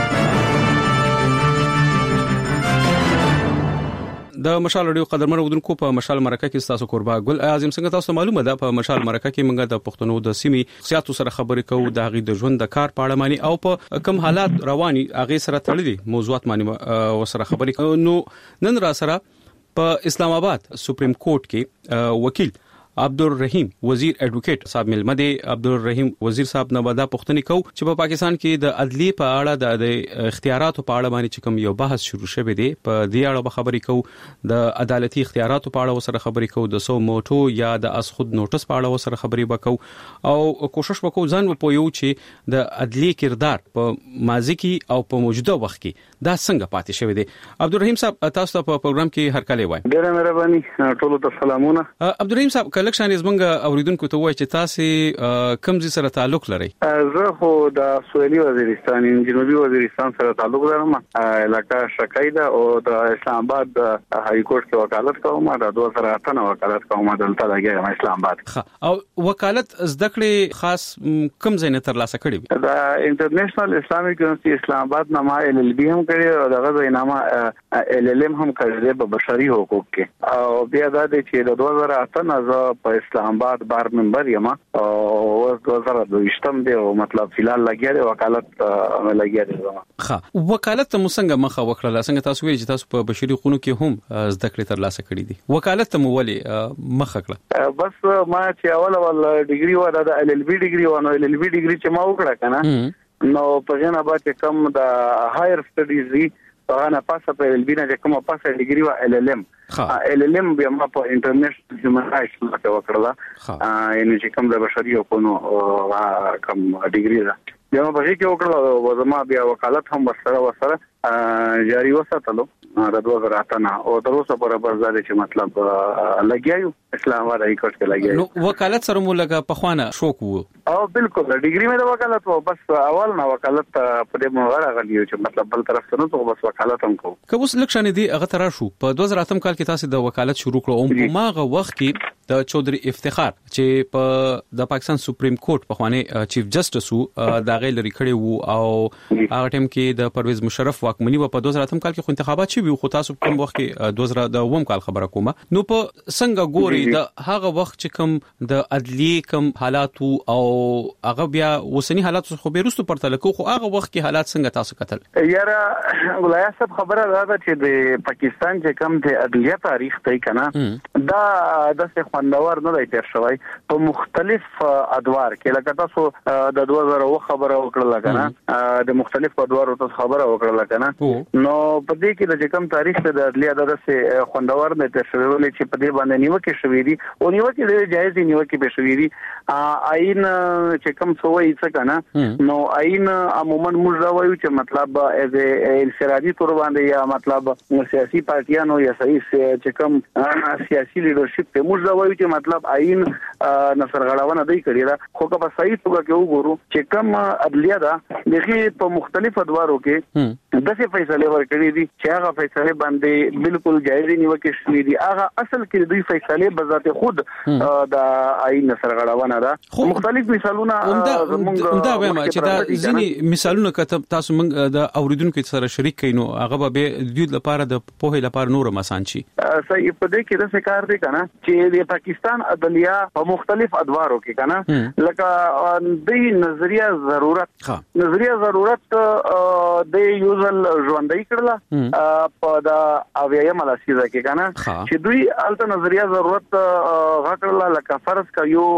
د مشال رادیو قدرمن ودونکو په مشال مرکه کې تاسو قربا ګل اعظم څنګه تاسو معلومه ده په مشال مرکه کې موږ د پښتنو د سیمې سیاسي سره خبرې کوو د هغې د ژوند د کار په اړه مانی او په کوم حالات رواني هغه سره تړلي موضوعات مانی وسره خبرې کوو. نو نن را سره په اسلام آباد سپریم کورټ کې وکیل عبدالرحیم وزیر ایڈوکیټ صاحب ملمدي. عبدالرحیم وزیر صاحب نه ودا پښتني کو چې په پاکستان کې د عدلی په اړه د اختیاراتو په اړه باندې کوم یو بحث شروع شوه دی په دې اړه خبرې کو د عدالتي اختیاراتو په اړه وسره خبرې کو د سو موټو یا د اس خود نوټس په اړه وسره خبرې وکاو او کوشش وکاو ځان په یو چې د عدلی کردار په ماضی کې او په موجوده وخت کې دا څنګه پاتې شوی دی. عبدالرحیم صاحب تاسو ته په پروګرام کې هر کله وای. ډیره مهرباني ټولو ته سلامونه. عبدالرحیم صاحب کلکشن زمونږ اوریدونکو ته وایي چې تاسو کوم ځای سره تعلق لرئ؟ زه خو د سویلي وزیرستان جنوبي وزیرستان سره تعلق لرم. علاقه شکایده او د اسلام آباد های کورټ کې وکالت کوم. د دوه زره اته نه وکالت کوم دلته لګیم اسلام آباد. او وکالت زده کړې خاص کوم ځای نه ترلاسه کړې؟ د انټرنیشنل اسلامیک یونیورسيټي اسلام آباد نامه ال ال بي هم کړی او دغه ځای نامه ال ال ام هم کړی په بشري حقوق کې. او بیا دا چې د دوه زره اته نه زه په اسلام آباد بار ممبر یم او دوه زره دوه دی او مطلب فلال لګیا دی وکالت لګیا دی. ښه وکالت ته څنګه مخه وکړه؟ څنګه تاسو ویل چې تاسو په بشري حقوقو کې هم زده کړې ترلاسه کړې دي وکالت ته مو ولې مخه کړه؟ بس ما چې اول اول ډیګري و د ال ال بي ډیګري و نو ال ال بي ډیګري چې ما وکړه کنه نو په غنا باندې کوم د هایر سټډیز دی په غنا پاسه په ال ال بي نه کومه پاسه ډیګري و ال ال ام ال ال ام بیا ما په انټرنیشنل هیومن رائټس کې وکړه یعنی چې کوم د بشري حقوقو کوم ډیګري ده بیا ما په کې وکړه او زما بیا وکالت هم وسره وسره جاری وساتلو د دوه زره اته نه او تر اوسه پر برزاده چې مطلب لګیایو اسلام آباد هاي کورټ کې لګیایو. نو وکالت سره مو لګه په خوانه شوق وو او بالکل ډیګری مې د وکالت وو بس اول نه وکالت په دې مو غواړم چې مطلب بل طرف ته نو بس وکالت هم کو. که اوس لکشن دي هغه تر شو په دوه زره اته کال کې تاسو د وکالت شروع کړو او په ماغه وخت کې د چودري افتخار چې په د پاکستان سپریم کورټ په خوانه چیف جسټس وو دا غیر لري کړی وو او هغه ټیم کې د پرویز مشرف واکمنی په دوه زره اته کال کې خو انتخابات شوي خو تاسو کوم وخت کې دوه زره د اووم کال خبره کومه نو په څنګه ګوري د هغه وخت چې کوم د عدلی کوم حالات او هغه بیا وسنی حالات خو بیرستو پرته لکه خو هغه وخت کې حالات څنګه تاسو کتل؟ یاره ولایت صاحب خبره ده چې د پاکستان چې کوم د عدلیه تاریخ دی کنه دا د څه خوندور نه دی تیر شوی په مختلف ادوار کې لکه تاسو د دوه زره اووه خبره وکړه کنه د مختلف ادوارو ته خبره وکړه کنه نو په دې کې د کوم تاریخ ته د عدلیه د څه خوندور نه تیر شوی ولې چې په دې باندې نیوکه شوې دي او نیوکه د جایز نیوکه به شوې دي آئین چې کوم څوې څه کنه نو آئین عموما موږ دا وایو چې مطلب از انفرادي تور باندې یا مطلب سیاسي پارټیانو یا صحیح چې کوم سیاسي لیډرشپ ته موږ دا وایو چې مطلب آئین نصر غړاونه دی کړی دا خو که په صحیح توګه کې وګورو چې کوم عدلیه ده دغه په مختلف ادوارو کې دغه فیصله ورکړي دي چې هغه فیصله باندې بالکل جایز نیوکه شوې دي هغه اصل کې دوی فیصله بذات خود د آئین نصر غړاونه ده مختلف مثالونه همدا وایم چې دا ځینی مثالونه کته تاسو موږ د اوریدونکو سره شریک کینو هغه به د لپاره د پوهې لپاره نور مسان شي صحیح په دې کې د ښکار دي کنه چې د پاکستان عدلیه په مختلف ادوارو کې کنه لکه د نظریه ضرورت نظریه ضرورت د یوزل ژوندۍ کړله په د اویایم لاسیزه کې کنه چې دوی الته نظریه ضرورت غاکړه لکه فرض کا یو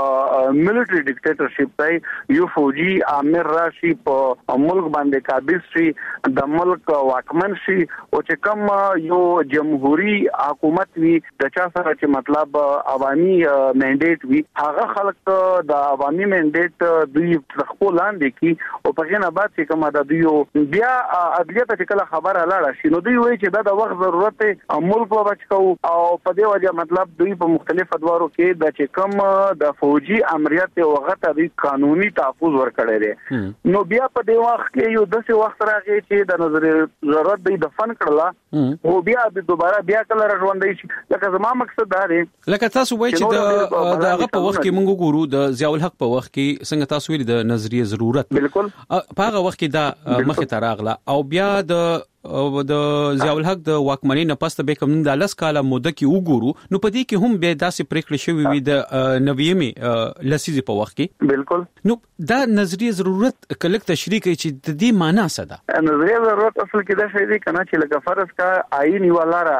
ملټری ډیکټیټرشپ دی یو فوجي امر راشي په ملک باندې قابض شي د ملک واکمن شي او چې کوم یو جمهوریت حکومت وي د چا سره چې مطلب عوامي منډیټ وي هغه خلک د عوامي منډیټ دوی خپل لاندې کی او په غنه بعد چې کومه د دوی بیا عدلیه ته کله خبره لاړه شي نو دوی وایي چې دا د وخت ضرورت دی ملک وبچو او په دې وجه مطلب دوی په مختلف ادوارو کې د چې کوم د فوجي امریت او غته د قانوني تحفظ ورکړي دي نو بیا په دې وخت کې یو داسې وخت راغی چې د نظر ضرورت دی د فن کړلا او بیا د دوباره بیا کله راځوندای شي لکه زما مقصد دا دی لکه تاسو وایي چې د دغه په وخت کې موږ ګورو د ضیاء الحق په وخت کې څنګه تاسو ویل د نظریه ضرورت بالکل په هغه وخت کې دا مخه تراغله او بیا د او د ضیاء الحق د واکمنۍ نه پسته به کوم د لاس کاله موده کې وګورو نو په دې کې هم به داسې پریکړه شوې وي د نویمه لسیزه په وخت کې بالکل نو دا نظریه ضرورت کلک تشریح کوي چې د دې معنی څه ده نظریه ضرورت اصل کې دا شی دی کنه چې لکه فرض کا آئین ولاره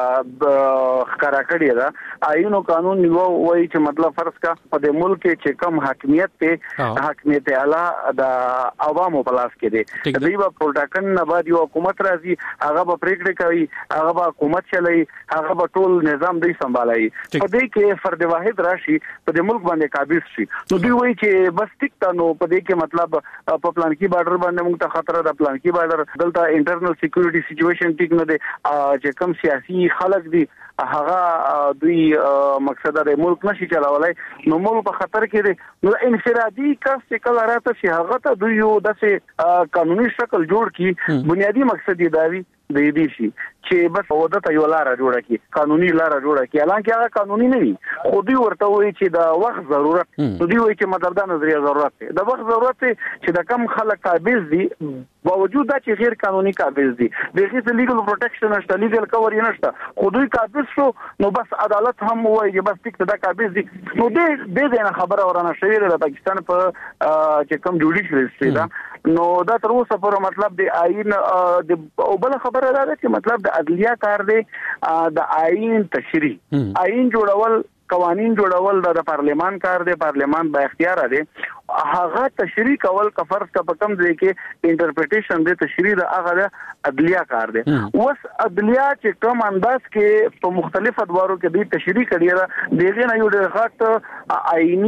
ښکارا کړی دا آئین او قانون نیو وایي چې مطلب فرض کا په دې ملک کې چې کم حاکمیت ته حاکمیت اعلی د عوامو په لاس کې دی دوی په پروتاکن نه بعد یو حکومت راځي هغه به پریکړه کوي هغه به حکومت چلای هغه به ټول نظام دی سمبالای په دې کې فرد واحد راشي په دې ملک باندې قابض شي نو دوی وایي چې بس ټیک تا نو په دې کې مطلب په پلان کې بارډر باندې موږ ته خطر ده پلان کې بارډر دلته انټرنل سکیورټي سچويشن ټیک نه دی چې کوم سیاسي خلک دي هغه دوی مقصد د ملک نشي چلاولای نو ملک په خطر کې دی نو انفرادي کس چې کله راته شي هغه ته دوی یو داسې قانوني شکل جوړ کی بنیادی مقصد دی دا وی د دې شي چې بس ودته یو لار جوړه کی قانوني لار جوړه کی حالانکه هغه قانوني نه وي خو دوی ورته وایي چې د وخت ضرورت دوی وایي چې مطلب دا نظریه ضرورت دی د وخت ضرورت چې د کم خلک قابض دي باوجود دا چې غیر قانوني قابض دي د هیڅ لیګل پروټیکشن نشته لیګل کور یې نشته خو دوی قابض شو نو بس عدالت هم وایي چې بس ټیک دا قابض دي نو دې دې نه خبره ورانه شوې ده پاکستان په چې کم جوډیشل سیستم دا نو دا تر اوسه پر مطلب د آئین د او بل خبره دا ده چې مطلب د عدلیه کار دی د آئین تشریح آئین جوړول قوانین جوړول د پارلیمان کار دی پارلیمان با اختیار دی هغه تشریح کول کفرض کا پکم دی کې انټرپریټیشن دی تشریح د هغه عدلیه کار دی اوس عدلیه چې کوم انداز کې په مختلف ادوارو کې دی تشریح کړي را دیغه نه یو ډېر غټ آئینی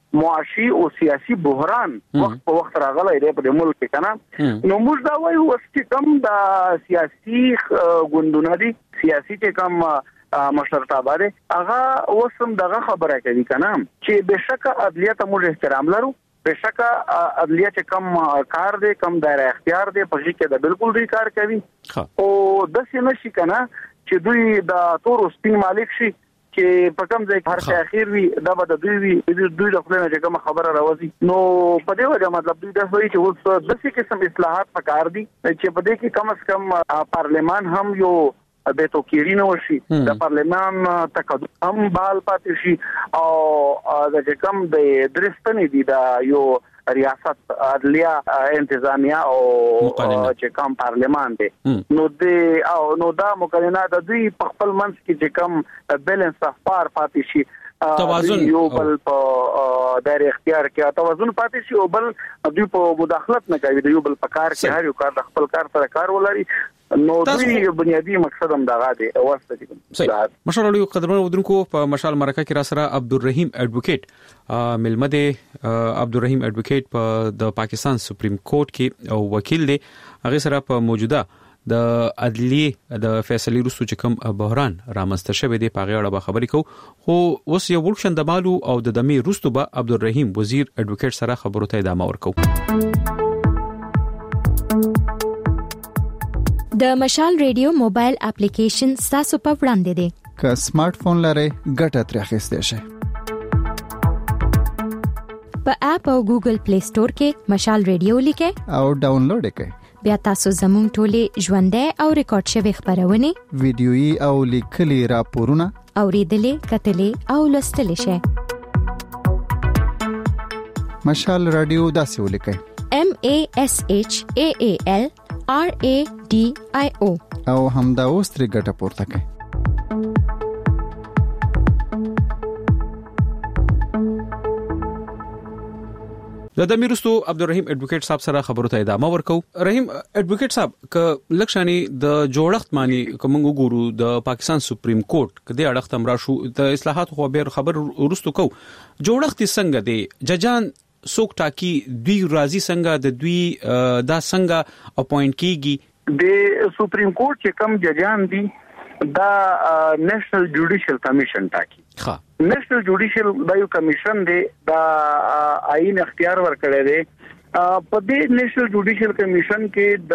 معاشي او سیاسي بحران وخت په وخت راغلی دی په ملک کې کنه نو موږ دا وایو چې کوم د سیاسي ګوندونه دي سیاسي چې کوم مشرتابه دي هغه وسم دغه خبره کوي کنه چې بشکه عدلیه ته موږ احترام لرو بشکه عدلیه چې کم کار دی کم دایره اختیار دی په کې د بالکل دی کار کوي او د سینه شي کنه چې دوی د تور سپین مالک شي چې په کوم ځای هر څه اخیر وي دا به د دوی وي دوی د خپل نه کوم خبره راوځي نو په دې وجه مطلب دوی د وایي چې اوس د څه قسم اصلاحات پکار دي چې په دې کې کم از کم پارلمان هم یو به تو کېرینه وشي د پارلمان تقدم هم بال پاتې شي او د کوم د درستنې دي دا یو ریاست عدلیه انتظامیه او چې کوم پارلمان دی نو د او نو دا مقننه د دوی په خپل منځ کې چې کوم بیلنس اف پار پاتې شي توازن یو بل په دایره اختیار کې توازن پاتې شي او بل دوی په مداخلت نه کوي د یو بل په کار کې هر یو کار د خپل کار سره کار ولري نو دوی بنیادی مقصد هم دغه دی واسطه دي مشال علی قدرمن ودونکو په مشال مرکه کې را سره عبدالرحیم اډوکیټ ملمد عبدالرحیم اډوکیټ په د پاکستان سپریم کورټ کې او وکیل دی هغه سره په موجوده د عدلیه د فیصله وروسته چې کوم بحران رامنځته شوی دی په غاړه به خبرې کوو خو اوس یو ورکشن د مالو او د دمي وروسته به عبدالرحیم وزیر اډوکیټ سره خبرو ته ادامه ورکوي د مشال ریډیو موبایل اپلیکیشن تاسو په وړاندې دی که سمارټ فون لرئ ګټه ترې اخیستئ شئ په اپ او ګوګل پلی سٹور کې مشال ریډیو لیکئ او ډاونلوډ کړئ بیا تاسو زموږ ټولې ژوندۍ او ریکارډ شوی خبرونه ویډیويي او لیکلي راپورونه اوریدلې کتلې او لوستلې شئ مشال رادیو داسې ولیکئ M A S H A A L R A D I O او همدا اوس ترې ګټه پورته کړئ د دمیرستو عبدالرحیم اډوکیټ صاحب سره خبرو ته ادامه ورکو رحیم اډوکیټ صاحب ک لکشانی د جوړښت معنی کوم وګورو د پاکستان سپریم کورټ کدي اړخت امرا شو د اصلاحات خو به خبر ورستو کو جوړښت څنګه دی ججان سوک ټاکی دوی راضی څنګه د دوی دا څنګه اپوینټ کیږي د سپریم کورټ چې کوم ججان دي دا نېشنل جوډیشل کمیشن ټاکی ها نېشنل جوډیشل دایو کمیشن دی دا آئین اختیار ورکړی دی په دې نېشنل جوډیشل کمیشن کې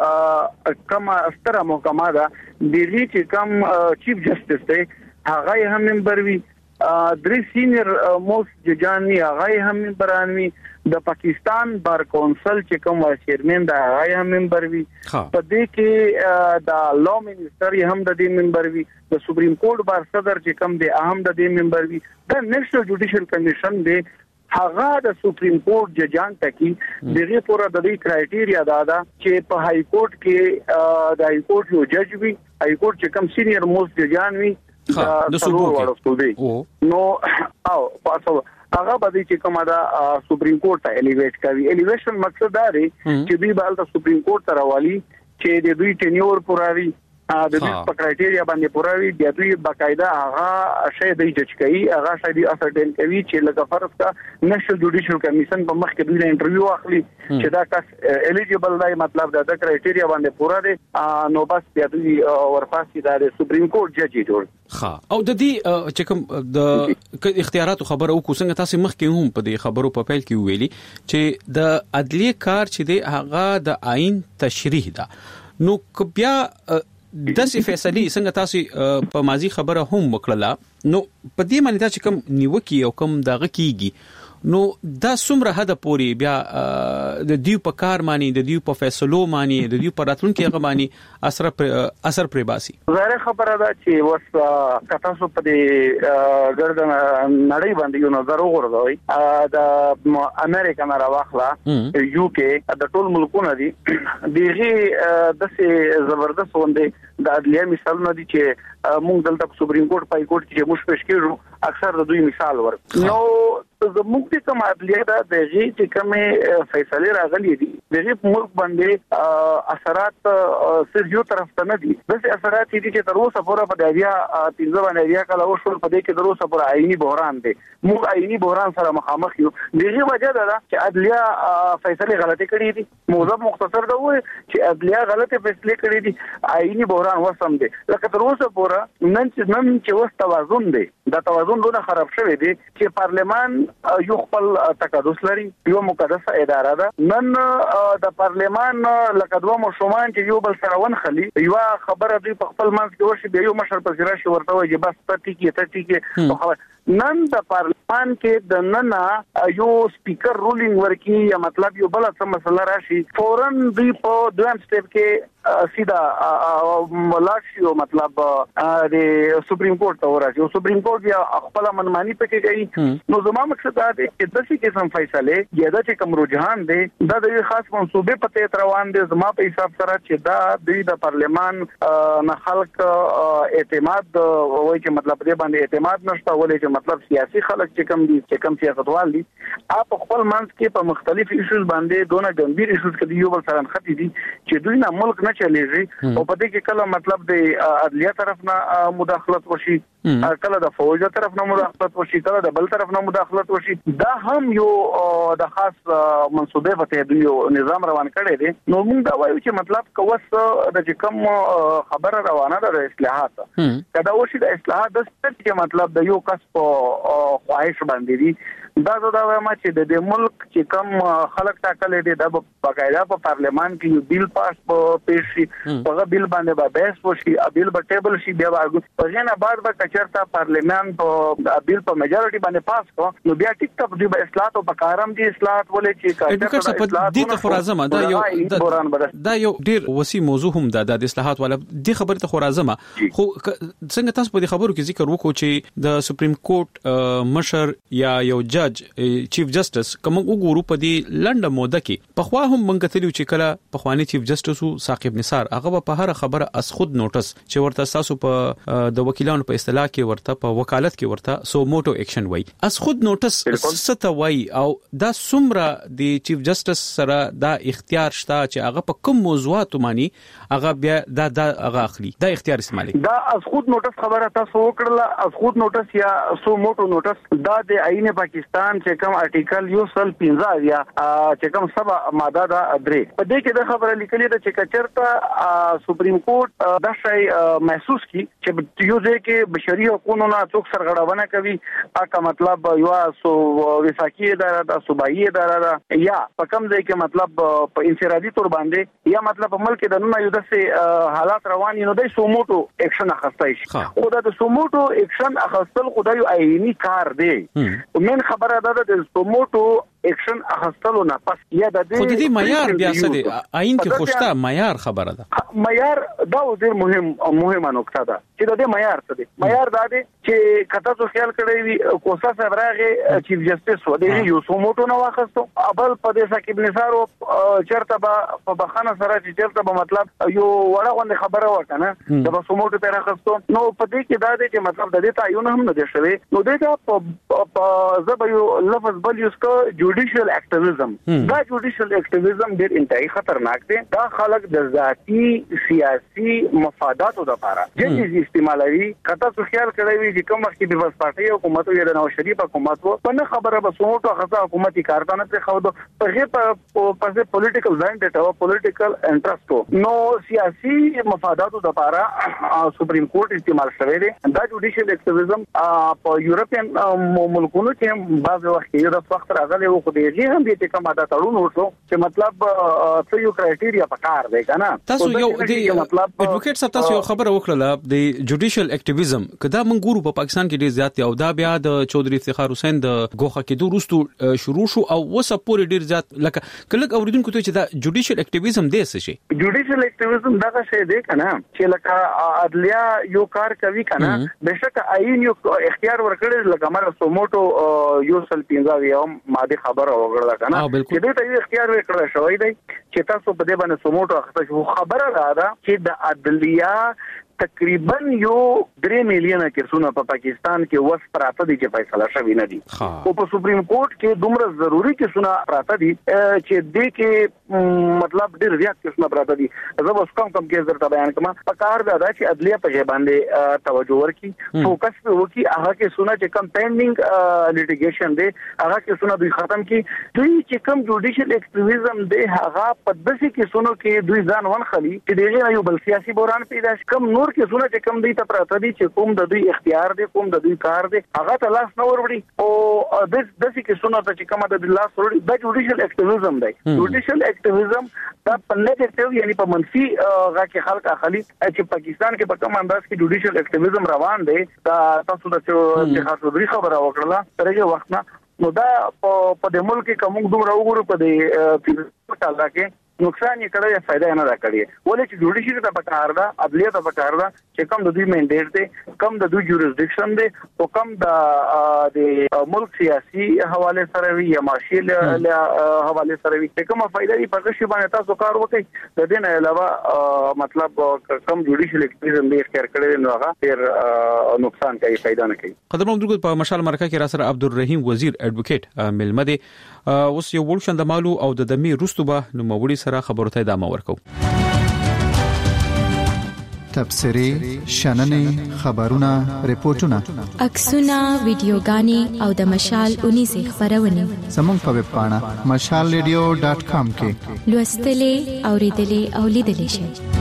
د کومه ستره محکمه ده دلی چې کوم چیف جسټس دی هغه هم ممبر وي درې سینیئر موست ججانی هغه هم ممبرانوي د پاکستان بار کونسل چې کوم چیرمن دا هغه هم ممبر وي په دې کې د لا منسٹر هم د دې ممبر وي د سپریم کورټ بار صدر چې کوم دی اهم د دې ممبر وي د نېشنل جوډیشل کمیشن دی هغه د سپریم کورټ ججان تکي دغه پورا د دې کرایټیریا دا ده چې په هاي کورټ کې د هاي کورټ یو جج وي هاي کورټ چې کوم سینیئر موست ججان وي د سپورټ نو او پاسو هغه باندې چې کومه دا سپریم کورټ ته الیویټ کوي الیویشن مقصد دا دی چې دوی بل د سپریم کورټ ته راوالي چې د دوی ټینیور پوراوي د دې په کرایټیریا باندې پوراوي د دوی باقاعده هغه شی دی جج کوي هغه شی دی اسرټین کوي چې لکه فرض کا نېشنل جوډیشل کمیشن په مخ کې دوی انټرویو اخلي چې دا کس الیجیبل دی مطلب دا د کرایټیریا باندې پورا دی نو بس بیا دوی ورپاسې د سپریم کورټ جج جوړ ها او د دې چې کوم د اختیاراتو خبره او څنګه تاسو مخ کې هم په دې خبرو په پیل کې ویلي چې د عدلیه کار چې دی هغه د آئین تشریح ده نو بیا د څه فیصله څنګه تاسو په ماضي خبره هم وکړه نو په دې معنی چې کوم نیوکی او کوم دغه کیږي نو دا څومره حد پوري بیا د دیو په کار معنی د دیو په فیصلو معنی د دیو په راتلونکو هغه معنی اثر پر اثر پر باسي زره خبره ده چې وس کتا سو په دې ګردن نړۍ باندې یو نظر وګورئ د امریکا نه راوخلا یو کې د ټول ملکونو دي دغه د څه زبردست وندې د عدلیه مثالونه دي چې موږ دلته سپریم کورټ پای کورټ کې موږ پېښ کړو اکثر د دوی مثال ورک نو زموږ د کوم عدلیه د دغه چې کومه فیصله مسلې راغلي دي دغه ملک باندې اثرات صرف یو طرف ته نه دي بس اثرات دي چې تر اوسه پورې په دیا پنځه باندې بیا کله وشول په دې کې تر اوسه پورې عیني بحران دی موږ عیني بحران سره مخامخ یو دغه وجه ده چې عدلیه فیصله غلطي کړې دي موضوع مختصر ده وای چې عدلیه غلطي فیصله کړې دي عیني بحران وسم دي لکه تر اوسه پورې نن چې نن چې وس توازن دی دا توازن دونه خراب شوی دی چې پارلمان یو خپل تقدس لري یو مقدسه اداره ده نن د پارلمان لکه دوه مشرومان چې یو بل سره ونخلي یو خبره دی په خپل منځ کې ورشي دی یو مشر په ځای شي ورته وایي بس ته ټیکي ته ټیکي نن د پارلمان کې د نن یو سپیکر رولینګ ورکی یا مطلب یو بل څه مسله راشي فورن دی په دویم سټیپ کې سیدا ملاشي مطلب د سپریم کورټ ته ورځي او سپریم کورټ یا خپل منمانی پکې کوي نو زما مقصد دا دی چې د څه قسم فیصله یا د کوم رجحان دی دا د خاص منصوبه پته روان دي زما په حساب سره چې دا د پارلمان نه خلک اعتماد وایي چې مطلب دې باندې اعتماد نشته ولې مطلب سیاسي خلک چې کم دي چې کم سیاستوال دي اپ خپل منځ کې په مختلف ایشوز باندې دونه ګمبیر ایشوز کې یو بل سره ختی دي چې دوی نه ملک نه چلیږي او په دې کې کله مطلب د عدلیه طرف نه مداخلت وشي کله د فوج طرف نه مداخلت وشي کله د بل طرف نه مداخلت وشي دا هم یو د خاص منصوبه په دوی نظام روان کړي دي نو موږ دا وایو چې مطلب کوس د کوم خبره روانه ده د اصلاحات کدا وشي د اصلاحات د څه مطلب د یو کس خواهش باندې دي دا دا وایم چې د دې ملک چې کم خلک ټاکل دي د بقاعده په پارلمان کې یو بیل پاس پیش شي هغه بیل باندې به بحث وشي بیل په ټیبل شي بیا په غینه بعد به کچرتا پارلمان په بیل په میجورټي باندې پاس کو نو بیا ټیک ټاک دی به اصلاحات او پکارم دي اصلاحات ولې چې کچرتا په دې ته خرازمه دا یو دا یو ډیر وسی موضوع هم دا د اصلاحات ولا دې خبره ته خرازمه خو څنګه تاسو په دې خبرو کې ذکر وکړو چې د سپریم کورټ مشر یا یو جج چیف جسټس کوم وګورو په دې لنډه موده کې په خوا هم مونږ ته چې کله په خواني چیف جسټس ثاقب نثار هغه په هر خبره اس خود نوټس چې ورته تاسو په د وکیلانو په اصطلاح کې ورته په وکالت کې ورته سو موټو اکشن وای اس خود نوټس ست وای او دا سمره د چیف جسټس سره دا اختیار شته چې هغه په کوم موضوعات باندې هغه بیا دا دا هغه اخلي دا اختیار استعمالي دا اس خود نوټس خبره تاسو وکړه اس خود نوټس یا سو موټو نوټس دا د عین پاکستان چې کوم آرټیکل یو سل پنځه یا چې کوم سبا ماده دا درې په دې کې د خبره لیکلې ده چې کچرته سپریم کورټ دا شی محسوس کی چې یو ځای کې بشري حقوقو نه څوک سرغړونه کوي اګه مطلب یو سو وفاقي اداره دا صوبایي اداره دا یا په کوم ځای کې مطلب په انفرادي تور باندې یا مطلب په ملک د نن یو داسې حالات روان نو د سوموټو اکشن اخستای شي خو دا د سوموټو اکشن اخستل خدای عیني کار دی من خبره ده د سوموټو اکشن اخستلو نه پس یا د دې خو دې معیار بیا څه دی عین کې خوشته معیار خبره ده معیار دا ډیر مهم مهمه نقطه ده چې د دې معیار څه دی معیار دا دی چې کته څو خیال کړی وي کوسا صاحب راغی چیف جسټس و دې یو سوموټو نه واخستو ابل په دې ثاقب نثار چرته په بخانه سره چې چرته به مطلب یو وړه غونډه خبره وکنه د سوموټو پر اخستو نو په دې کې دا دی چې مطلب د دې تعین هم نه دی شوی نو دې په زبیو لفظ بل یوس کو جوډیشل اکټیویزم دا جوډیشل اکټیویزم ډیر انتهایی خطرناک دی دا خلک د ذاتی سیاسي مفاداتو لپاره جدي استعمالوي کته څو خیال کړی وي چې کوم وخت کې د پارټي حکومت او د نواز شریف حکومت په نه خبره به سموټو خاصه حکومتي کارتانه ته خو د په په پولیټیکل ځاین ته پولیټیکل انټرست نو سیاسي مفاداتو لپاره سپریم کورټ استعمال شوی دی دا جوډیشل اکټیویزم په یورپین ملکونو کې بعض وخت یو د وخت راغلی و خو دې هم دې کوم عادت اړون وشو چې مطلب څه یو کرایټیریا پکار دی کنه تاسو یو د مطلب اډوکیټ صاحب تاسو یو خبره وکړه د جوډیشل اکټیویزم کدا مونږ ګورو په پاکستان کې ډیر زیات او دا بیا د چودري افتخار حسین د ګوخه کې دوه روستو شروع شو او وسه پورې ډیر زیات لکه کله اوریدونکو ته چې دا جوډیشل اکټیویزم دی څه شي جوډیشل اکټیویزم دا څه دی کنه چې لکه عدلیه یو کار کوي کنه بهشکه عین یو اختیار ورکړي لکه مر سوموټو یو سل پنځه یو ماده خبره وګړه کنه چې دې ته اختیار وکړل شوی دی چې تاسو په دې باندې سوموټو اخته خبره ده چې د عدلیه تقریبا یو درې میلیونه کیسونه په پاکستان کې وس پراته دي چې فیصله شوی نه دي او په سپریم کورټ کې دومره ضروری کیسونه پراته دي چې دې کې مطلب ډېر زیات کیسونه پراته دي. زه اوس کوم کوم کیس درته بیان کوم. په کار دا چې عدلیه په باندې توجه ورکړي، فوکس په وکړي، هغه کیسونه چې کم پینډینګ لیټیګیشن دي هغه کیسونه دوی ختم کړي. دوی چې کم جوډیشل ایکټیویزم دی هغه په داسې کیسونو کې دوی ځان ونخلي چې دغه یو بل سیاسي بحران پیدا شي. کم نور کیسونه چې کم دی ته پراته دي چې کوم د دوی اختیار دی، کوم د دوی کار دی، هغه ته لاس نه وروړي او د داسې کیسونو ته چې کومه د لاس وروړي د جوډیشل ایکټیویزم دی. جوډیشل ایکټیویزم دا په نیگیټیو یعنی په منفي هغه کې خلک اخلي چې پاکستان کې په کوم انداز کې جوډیشل ایکټیویزم روان دی. دا تاسو د چې خاصه دوی خبره وکړه ترغه وخت نه نو دا په د ملک کې کوم دومره وګورو په دې په کې نقصان یې کړی یا فائدہ نه را کړی. ولې چې جوډیشل ته پکار ده، عدلیه ته پکار ده چې کوم د دوی منډیټ دی، کوم د دوی جوریسډکشن دی او کوم د د ملک سیاسي حواله سره وي یا معاشي حواله سره وي چې کومه فائدہ یې پکې شي باندې تاسو کار وکړي. د دې نه علاوه مطلب کوم جوډیشل ایکټیویزم دی اختیار کړی نو هغه ډېر نقصان کوي، فائدہ نه کوي. قدرمن درود په مشال مرکه کې را سره عبدالرحیم وزیر ایڈوکیټ ملمدي اوس یو ول شند مالو او د دمي رستوبه نو موړي سره خبرو ته ادامه ورکو. تبصري شننې خبرونه ریپورتونه عکسونه ویډیوګانې او د مشال اونیزه خبرونه زموږ په ویب پاڼه مشال ریډیو ډاټ کام کې لوستلې اوریدلې او لیدلې شئ.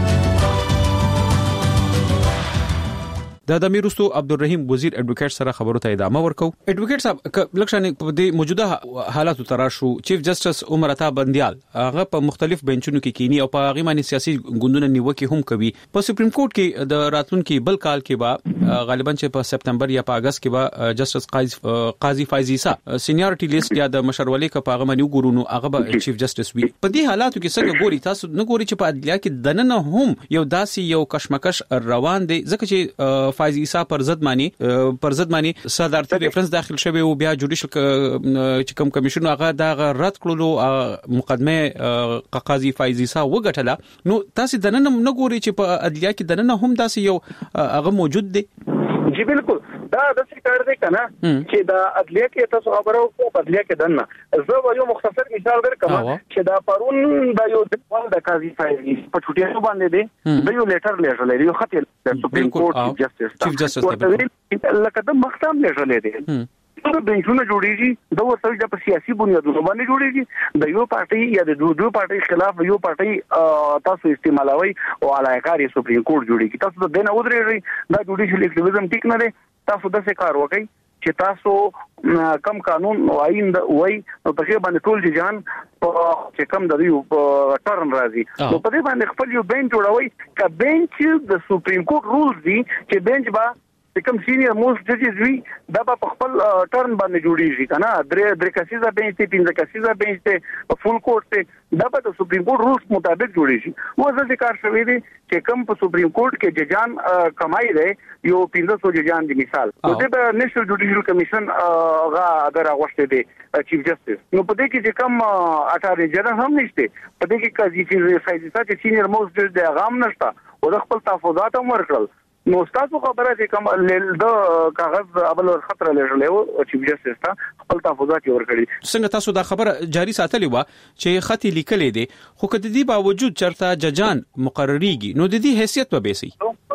د دمیرستو عبدالرحیم وزیر ایڈوکیټ سره خبرو ته ادامه ورکو. ایڈوکیټ صاحب لکشن په دې موجوده حالاتو تراشو چیف جسټس عمر عطا بندیال هغه په مختلف بنچونو کې کینی او په هغه باندې سیاسي ګوندونه نیوکه هم کوي. په سپریم کورټ کې د راتلونکي بل کال کې با غالبا چې په سپتمبر یا په اگست کې با جسټس قاضي قاضي فایز عیسی سینیورټي لیست یا د مشرولې ک په هغه باندې وګورو هغه به چیف جسټس وي. په دې حالاتو کې څنګه ګوري تاسو نه ګوري چې په عدلیه کې دننه هم یو داسي یو کشمکش روان دی ځکه چې فایز عیسی پر ضد مانی پر ضد مانی صدارتي ریفرنس داخل شوی او بیا جوډیشل چې کوم کمیشن هغه دا رد کړلو مقدمه قاضي فایز عیسی وګټله. نو تاسو دننه نه ګوري چې په عدلیه کې دننه هم داسي یو هغه موجود دی؟ جی بالکل دا د څه کار دی کنه چې دا عدلیه کې تاسو خبرو کو په عدلیه کې دنه زه یو مختصر مثال درکم چې دا پرون دا یو د قاضي فایز په چټیانو باندې دی د یو لیټر لیږل یو خط سپریم کورټ چیف جسټس لکه د مختم لیږل دی د بنچونو جوړیږي د ورته د سیاسي بنیادونو باندې جوړیږي د یو پارټي یا د دوه پارټي خلاف یو پارټي تاسو استعمالوي او علاقاري سپریم کورټ جوړیږي. تاسو د دینه ودرېږي دا جوډیشل ایکټیویزم ټیک نه دی. تاسو د څه کار وکړي چې تاسو کم قانون او آئین د وای په هغه باندې ټول جهان چې کم د یو ټرن راځي نو په دې باندې خپل یو بنچ جوړوي ک بنچ د سپریم کورټ رولز دي چې بنچ با کوم سینیئر موست ججز وی دا په خپل ټرن باندې جوړیږي کنه درې درې کسیزه بنچ ته پنځه کسیزه بنچ ته فول کورټ ته دا په سپریم کورټ رولز مطابق جوړیږي. و ځکه کار شوی دی چې کوم په سپریم کورټ کې ججان کمای دی یو پنځه سو ججان دی مثال نو د نېشنل جوډیشل کمیشن غا اگر غوښته دی چیف جسټس نو په دې کې چې کوم اټارنی جنرال هم نشته په دې کې قاضي فایز عیسی چې سینیئر موست جج دی هغه هم نشته او د خپل تحفظات هم ورکړل. نو تاسو خبره چې کوم د کاغذ اول خطر لري او چیف جسټس ته خپل تحفظات ورکړي. څنګه تاسو دا خبره جاری ساتلی و چې خطي لیکلې دي خو کله دې باوجود چرته ججان مقرریږي نو د دې حیثیت به سي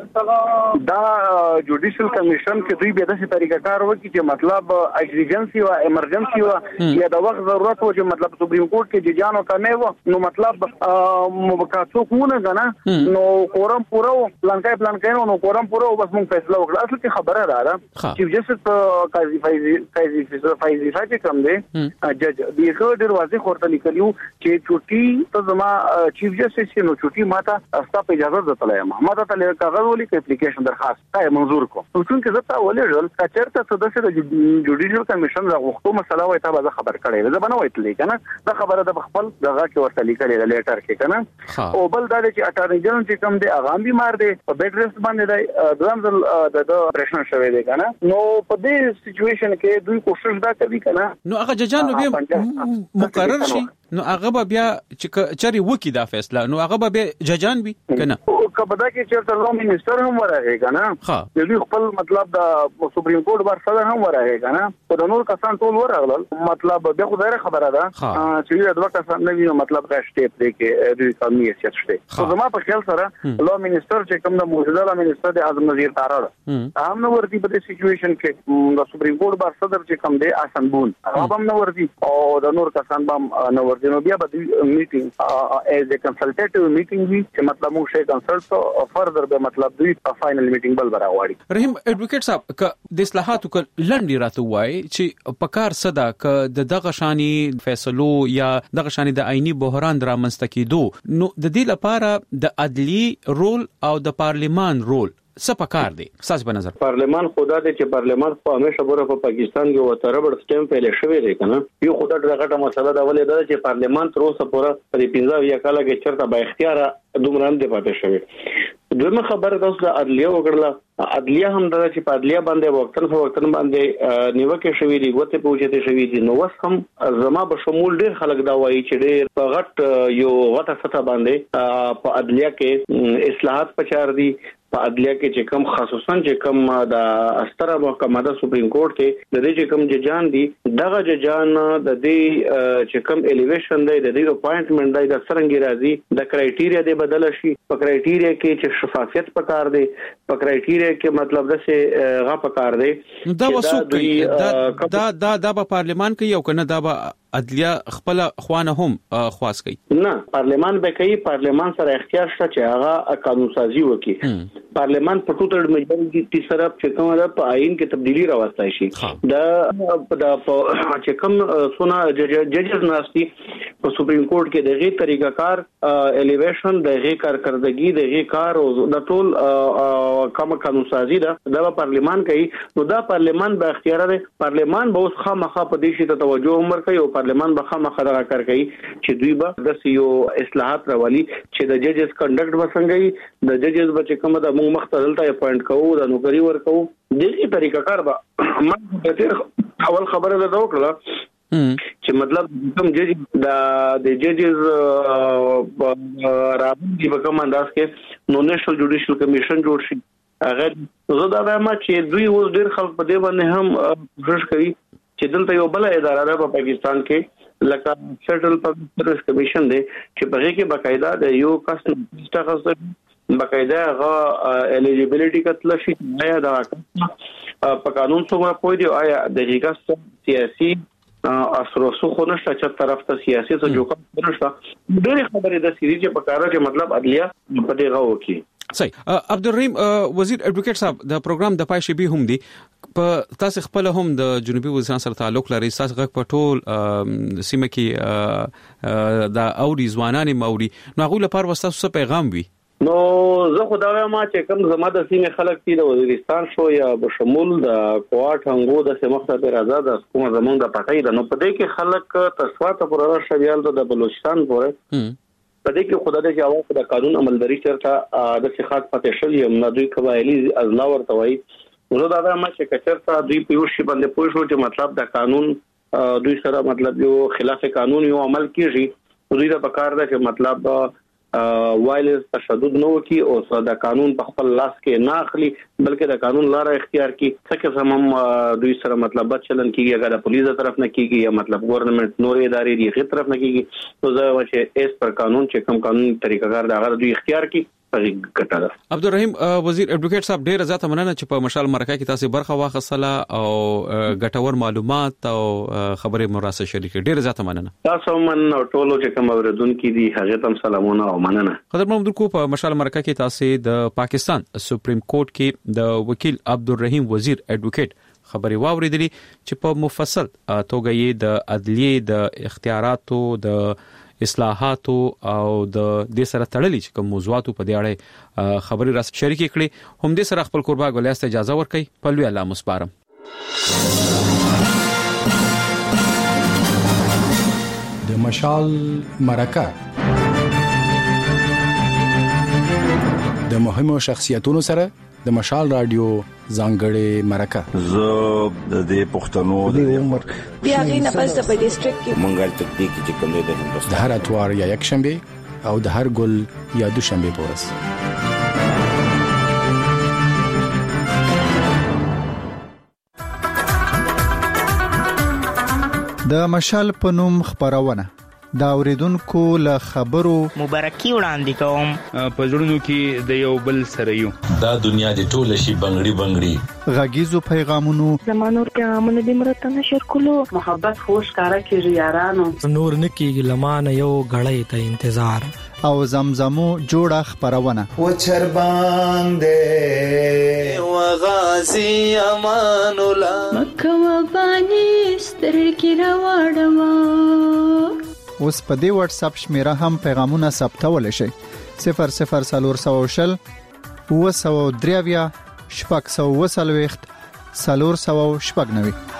دا جوډیشل کمیشن کې دوی به د څه طریقه کار وکړي چې مطلب ایمرجنسي او ایمرجنسي او یا د وخت ضرورت و چې مطلب سپریم کورټ کې ججانو کمه و نو مطلب مبکاتو خونه غنا نو کورم پورو پلانکای پلانکای نو کورم پورو بس مونږ فیصله وکړه. اصل کې خبره را ده چیف جسټس قاضي فایز قاضي فایز عیسی کوم دی جج دغه دروازه خورته لیکلیو چې چوټي ته زما چیف جسټس نو چوټي ماته استا په اجازه درته ما ماته ته کاغذ ولي کې اپلیکیشن درخواست تای منظور کو نو څنګه زتا ولېږل کچرته سداسه د جوډیشل کمیشن راغوښتو مسله وای ته به خبر کړي زه بنه وایته لیکنه دا خبره د خپل دغه کې ورته لیکلې لیټر کې کنه او بل دا چې اټارنی جنرال چې کوم دی هغه بیمار دی په بیډ ریسټ باندې دی دوامځل د اپریشن شوی دی کنه نو په دې سچويشن کې دوی کوشش دا کوي کنه نو هغه ججان به مقرر شي نو هغه بیا چې چری وکی دا فیصله نو هغه بیا ججان وي کنه کبدا کې چیرته لو منسٹر هم ورغی کنه دوی خپل مطلب د سپریم کورټ بار صدر هم ورغی کنه په د نور کسان ټول ورغلل مطلب به خدای خبره ده چې د وخت کسان نه وي مطلب دا سټیپ دی کې دوی قانوني حیثیت شته خو زما په خیال سره لو منسٹر چې کوم د موجوده لو منسٹر د اعظم وزیر تارړ هم نو ورتي په دې سچويشن کې د سپریم کورټ بار صدر چې کوم دی آسان بون هغه هم نو ورتي او د نور کسان هم نو ورتي نو بیا به میټینګ ایز ا کنسلټیټیو میټینګ وي چې مطلب موږ شي کنسلټ تو فردر به مطلب دوی په فائنل میټینګ بل براوړي رحیم ایڈوکیټ صاحب ک د اصلاحاتو ک لنډی راته وای چې پکار صدا ک د دغه شانی فیصلو یا دغه شانی د آئینی بحران درامنځته کیدو نو د دې لپاره د عدلی رول او د پارلیمان رول څه پکار دی ساس په نظر پارلیمان خدا دې چې پارلیمان په همیشه بره په پاکستان کې و تر بر سټیم پیل شوی دی کنه یو خدا د غټه مسله دا ولې دا چې پارلیمان تر اوسه پورې په پنځه یا کاله کې چرته با اختیار دومره نه دی پاتې شوی دغه خبره تاسو د عدلیه وکړه عدلیه هم دا چې په عدلیه باندې وختن په وختن باندې نیوکه شوی دی غوته پوښتنه شوی دی نو وس هم زما به شمول ډیر خلک دا وایي چې ډیر په غټ یو غټه سطح باندې په عدلیه کې اصلاحات پچار دي په عدلیه کې چې کوم خصوصا چې کوم د استره محکمه د سپریم کورټ ته د دې چې کوم ججان دي دغه ججان د دې چې کوم الیویشن دی د دې اپاینټمنټ دی د سرنګي راځي د کرایټیریا دی بدل شي په کرایټیریا کې چې شفافیت پکار دی په کرایټیریا کې مطلب د څه غا پکار دی دا وسو کوي دا دا د پارلیمان کې یو کنه دا عدلیه خپل خوانه هم خواص کوي نه پارلیمان به کوي پارلیمان سره اختیار شته چې هغه قانون سازي وکړي پارلیمان په ټوټل میجورټي سره چې کومه د آئین کې تبدیلی راوستای شي د د چې کوم سونه ججز ناشتي په سپریم کورټ کې دغه طریقہ کار الیویشن دغه کارکردګي دغه کار او د ټول کوم قانون سازي ده د پارلیمان کوي نو دا پارلیمان به اختیار لري پارلیمان به اوس خامخا په دې شي ته توجه عمر کوي او پارلیمان به خامخا دا کار کوي چې دوی به د سیو اصلاحات راولي چې د ججز کنډکټ وسنګي د ججز به کوم د موږ مختلطه اپاینټ کوو د نوکری ورکو دغه طریقہ کار به ما ته اول خبره ده وکړه چې مطلب کوم جج د د ججز راځي په کوم انداز کې نو نېشنل جوډیشل کمیشن جوړ شي هغه زه دا وایم چې دوی اوس ډیر خلک په دې باندې هم کوشش کوي چې دلته یو بل اداره ده په پاکستان کې لکه سیټل پبلک سروس کمیشن دی چې په هغه کې باقاعده د یو کس نوټیس باقاعده هغه الیجیبিলিټی کتل شي یا دا په قانون څخه پوي دی آیا د هیڅ سیاسي اثر رسوخ نشته چې طرف ته سیاسي څه جوړ نشته ډېر خبرې د سری چې په کار کې مطلب عدلیه په دې غو کې صحیح عبدالرحیم وزیر ایڈوکیټ صاحب د پروګرام د پای شبي هم دي په تاسو خپل هم د جنوبي وزیرستان سره تعلق لري تاسو غږ په ټول سیمه کې د اوري ځوانان موري نو غو لپاره وساسو پیغام وي نو زه خدای ما چې کوم زما د سیمه خلک دي د وزیرستان شو یا بشمول د کوټ هنګو د سمخته پر آزاد کوم زمونږ د پټای د نو په دې کې خلک تسوات پر راشه د بلوچستان پورې په دې کې خدای دې جواب د قانون عملداري چرته د صحت پاتې شل یم نه دوی قبایلی ازلا ورته وای نو دا دا ما چې کچرته دوی په یو شی باندې پوه شو چې مطلب د قانون دوی سره مطلب یو خلاف قانون یو عمل کیږي دوی دا پکار ده چې مطلب وایلنس تشدد نو کی او د قانون په خپل لاس کې نه اخلي بلکې د قانون لار اختیار کی څکه سمم دوی سره مطلب بد چلن کیږي اگر د پولیس طرف نه کیږي یا مطلب ګورنمنت نورې ادارې دی غیر طرف نه کیږي نو زه چې اس پر قانون چې کوم قانون طریقہ کار دا غره دوی اختیار کی عبدالرحیم وزیر ایڈوکیټ صاحب ډیر زیاته مننه چې په مشال مرکه کې تاسو برخه واخصله او ګټور معلومات او خبرې مراسه شریک ډیر زیاته مننه تاسو من ټولو چې کوم اوریدونکو دي هغه تم سلامونه او مننه قدرمن درکو په مشال مرکه کې تاسو د پاکستان سپریم کورټ کې د وکیل عبدالرحیم وزیر ایڈوکیټ خبري واوریدلې چې په مفصل توګه یې د عدلیه د اختیاراتو د اصلاحات او د دې سره تړلې چې کوم موضوعات په دې اړه خبري را شریک کړي هم دې سره خپل قربا غولیاسته اجازه ورکړي په لوی الله مسپارم د مشال مرکه د مهمو شخصیتونو سره د مشال رادیو ځانګړې مرکه. زه د دې پښتنو د عمر بیا غینه پس د ډیسټریکټ کې مونږه تکنیک چې کوم دی د هندوستان د هر اتوار یا یک شنبه او د هر ګل یا دوشنبه پورس. د مشال پنوم خبرونه دا اوریدونکو له خبرو مبارکي وړاندې کوم. په ژوندونو کې د یو بل سره یو دا دنیا د ټول شي بنگړي بنگړي غږیزو پیغامونو زمانور پیغامونه د مرته نشر کولو محبت خوش کارا کیږي یارانو نور نکیږي لمانه یو غړې ته انتظار او زمزمو جوړه خبرونه و چربان دې و غازی امان الله مکه و بانی سترګې راوړما. اوس په دې واتس اپ شمیره هم پیغامونه ثبتول شي صفر صفر سلور سو شل و سو دریاویا شپږ سو وسلويخت سلور سو شپږ نوي.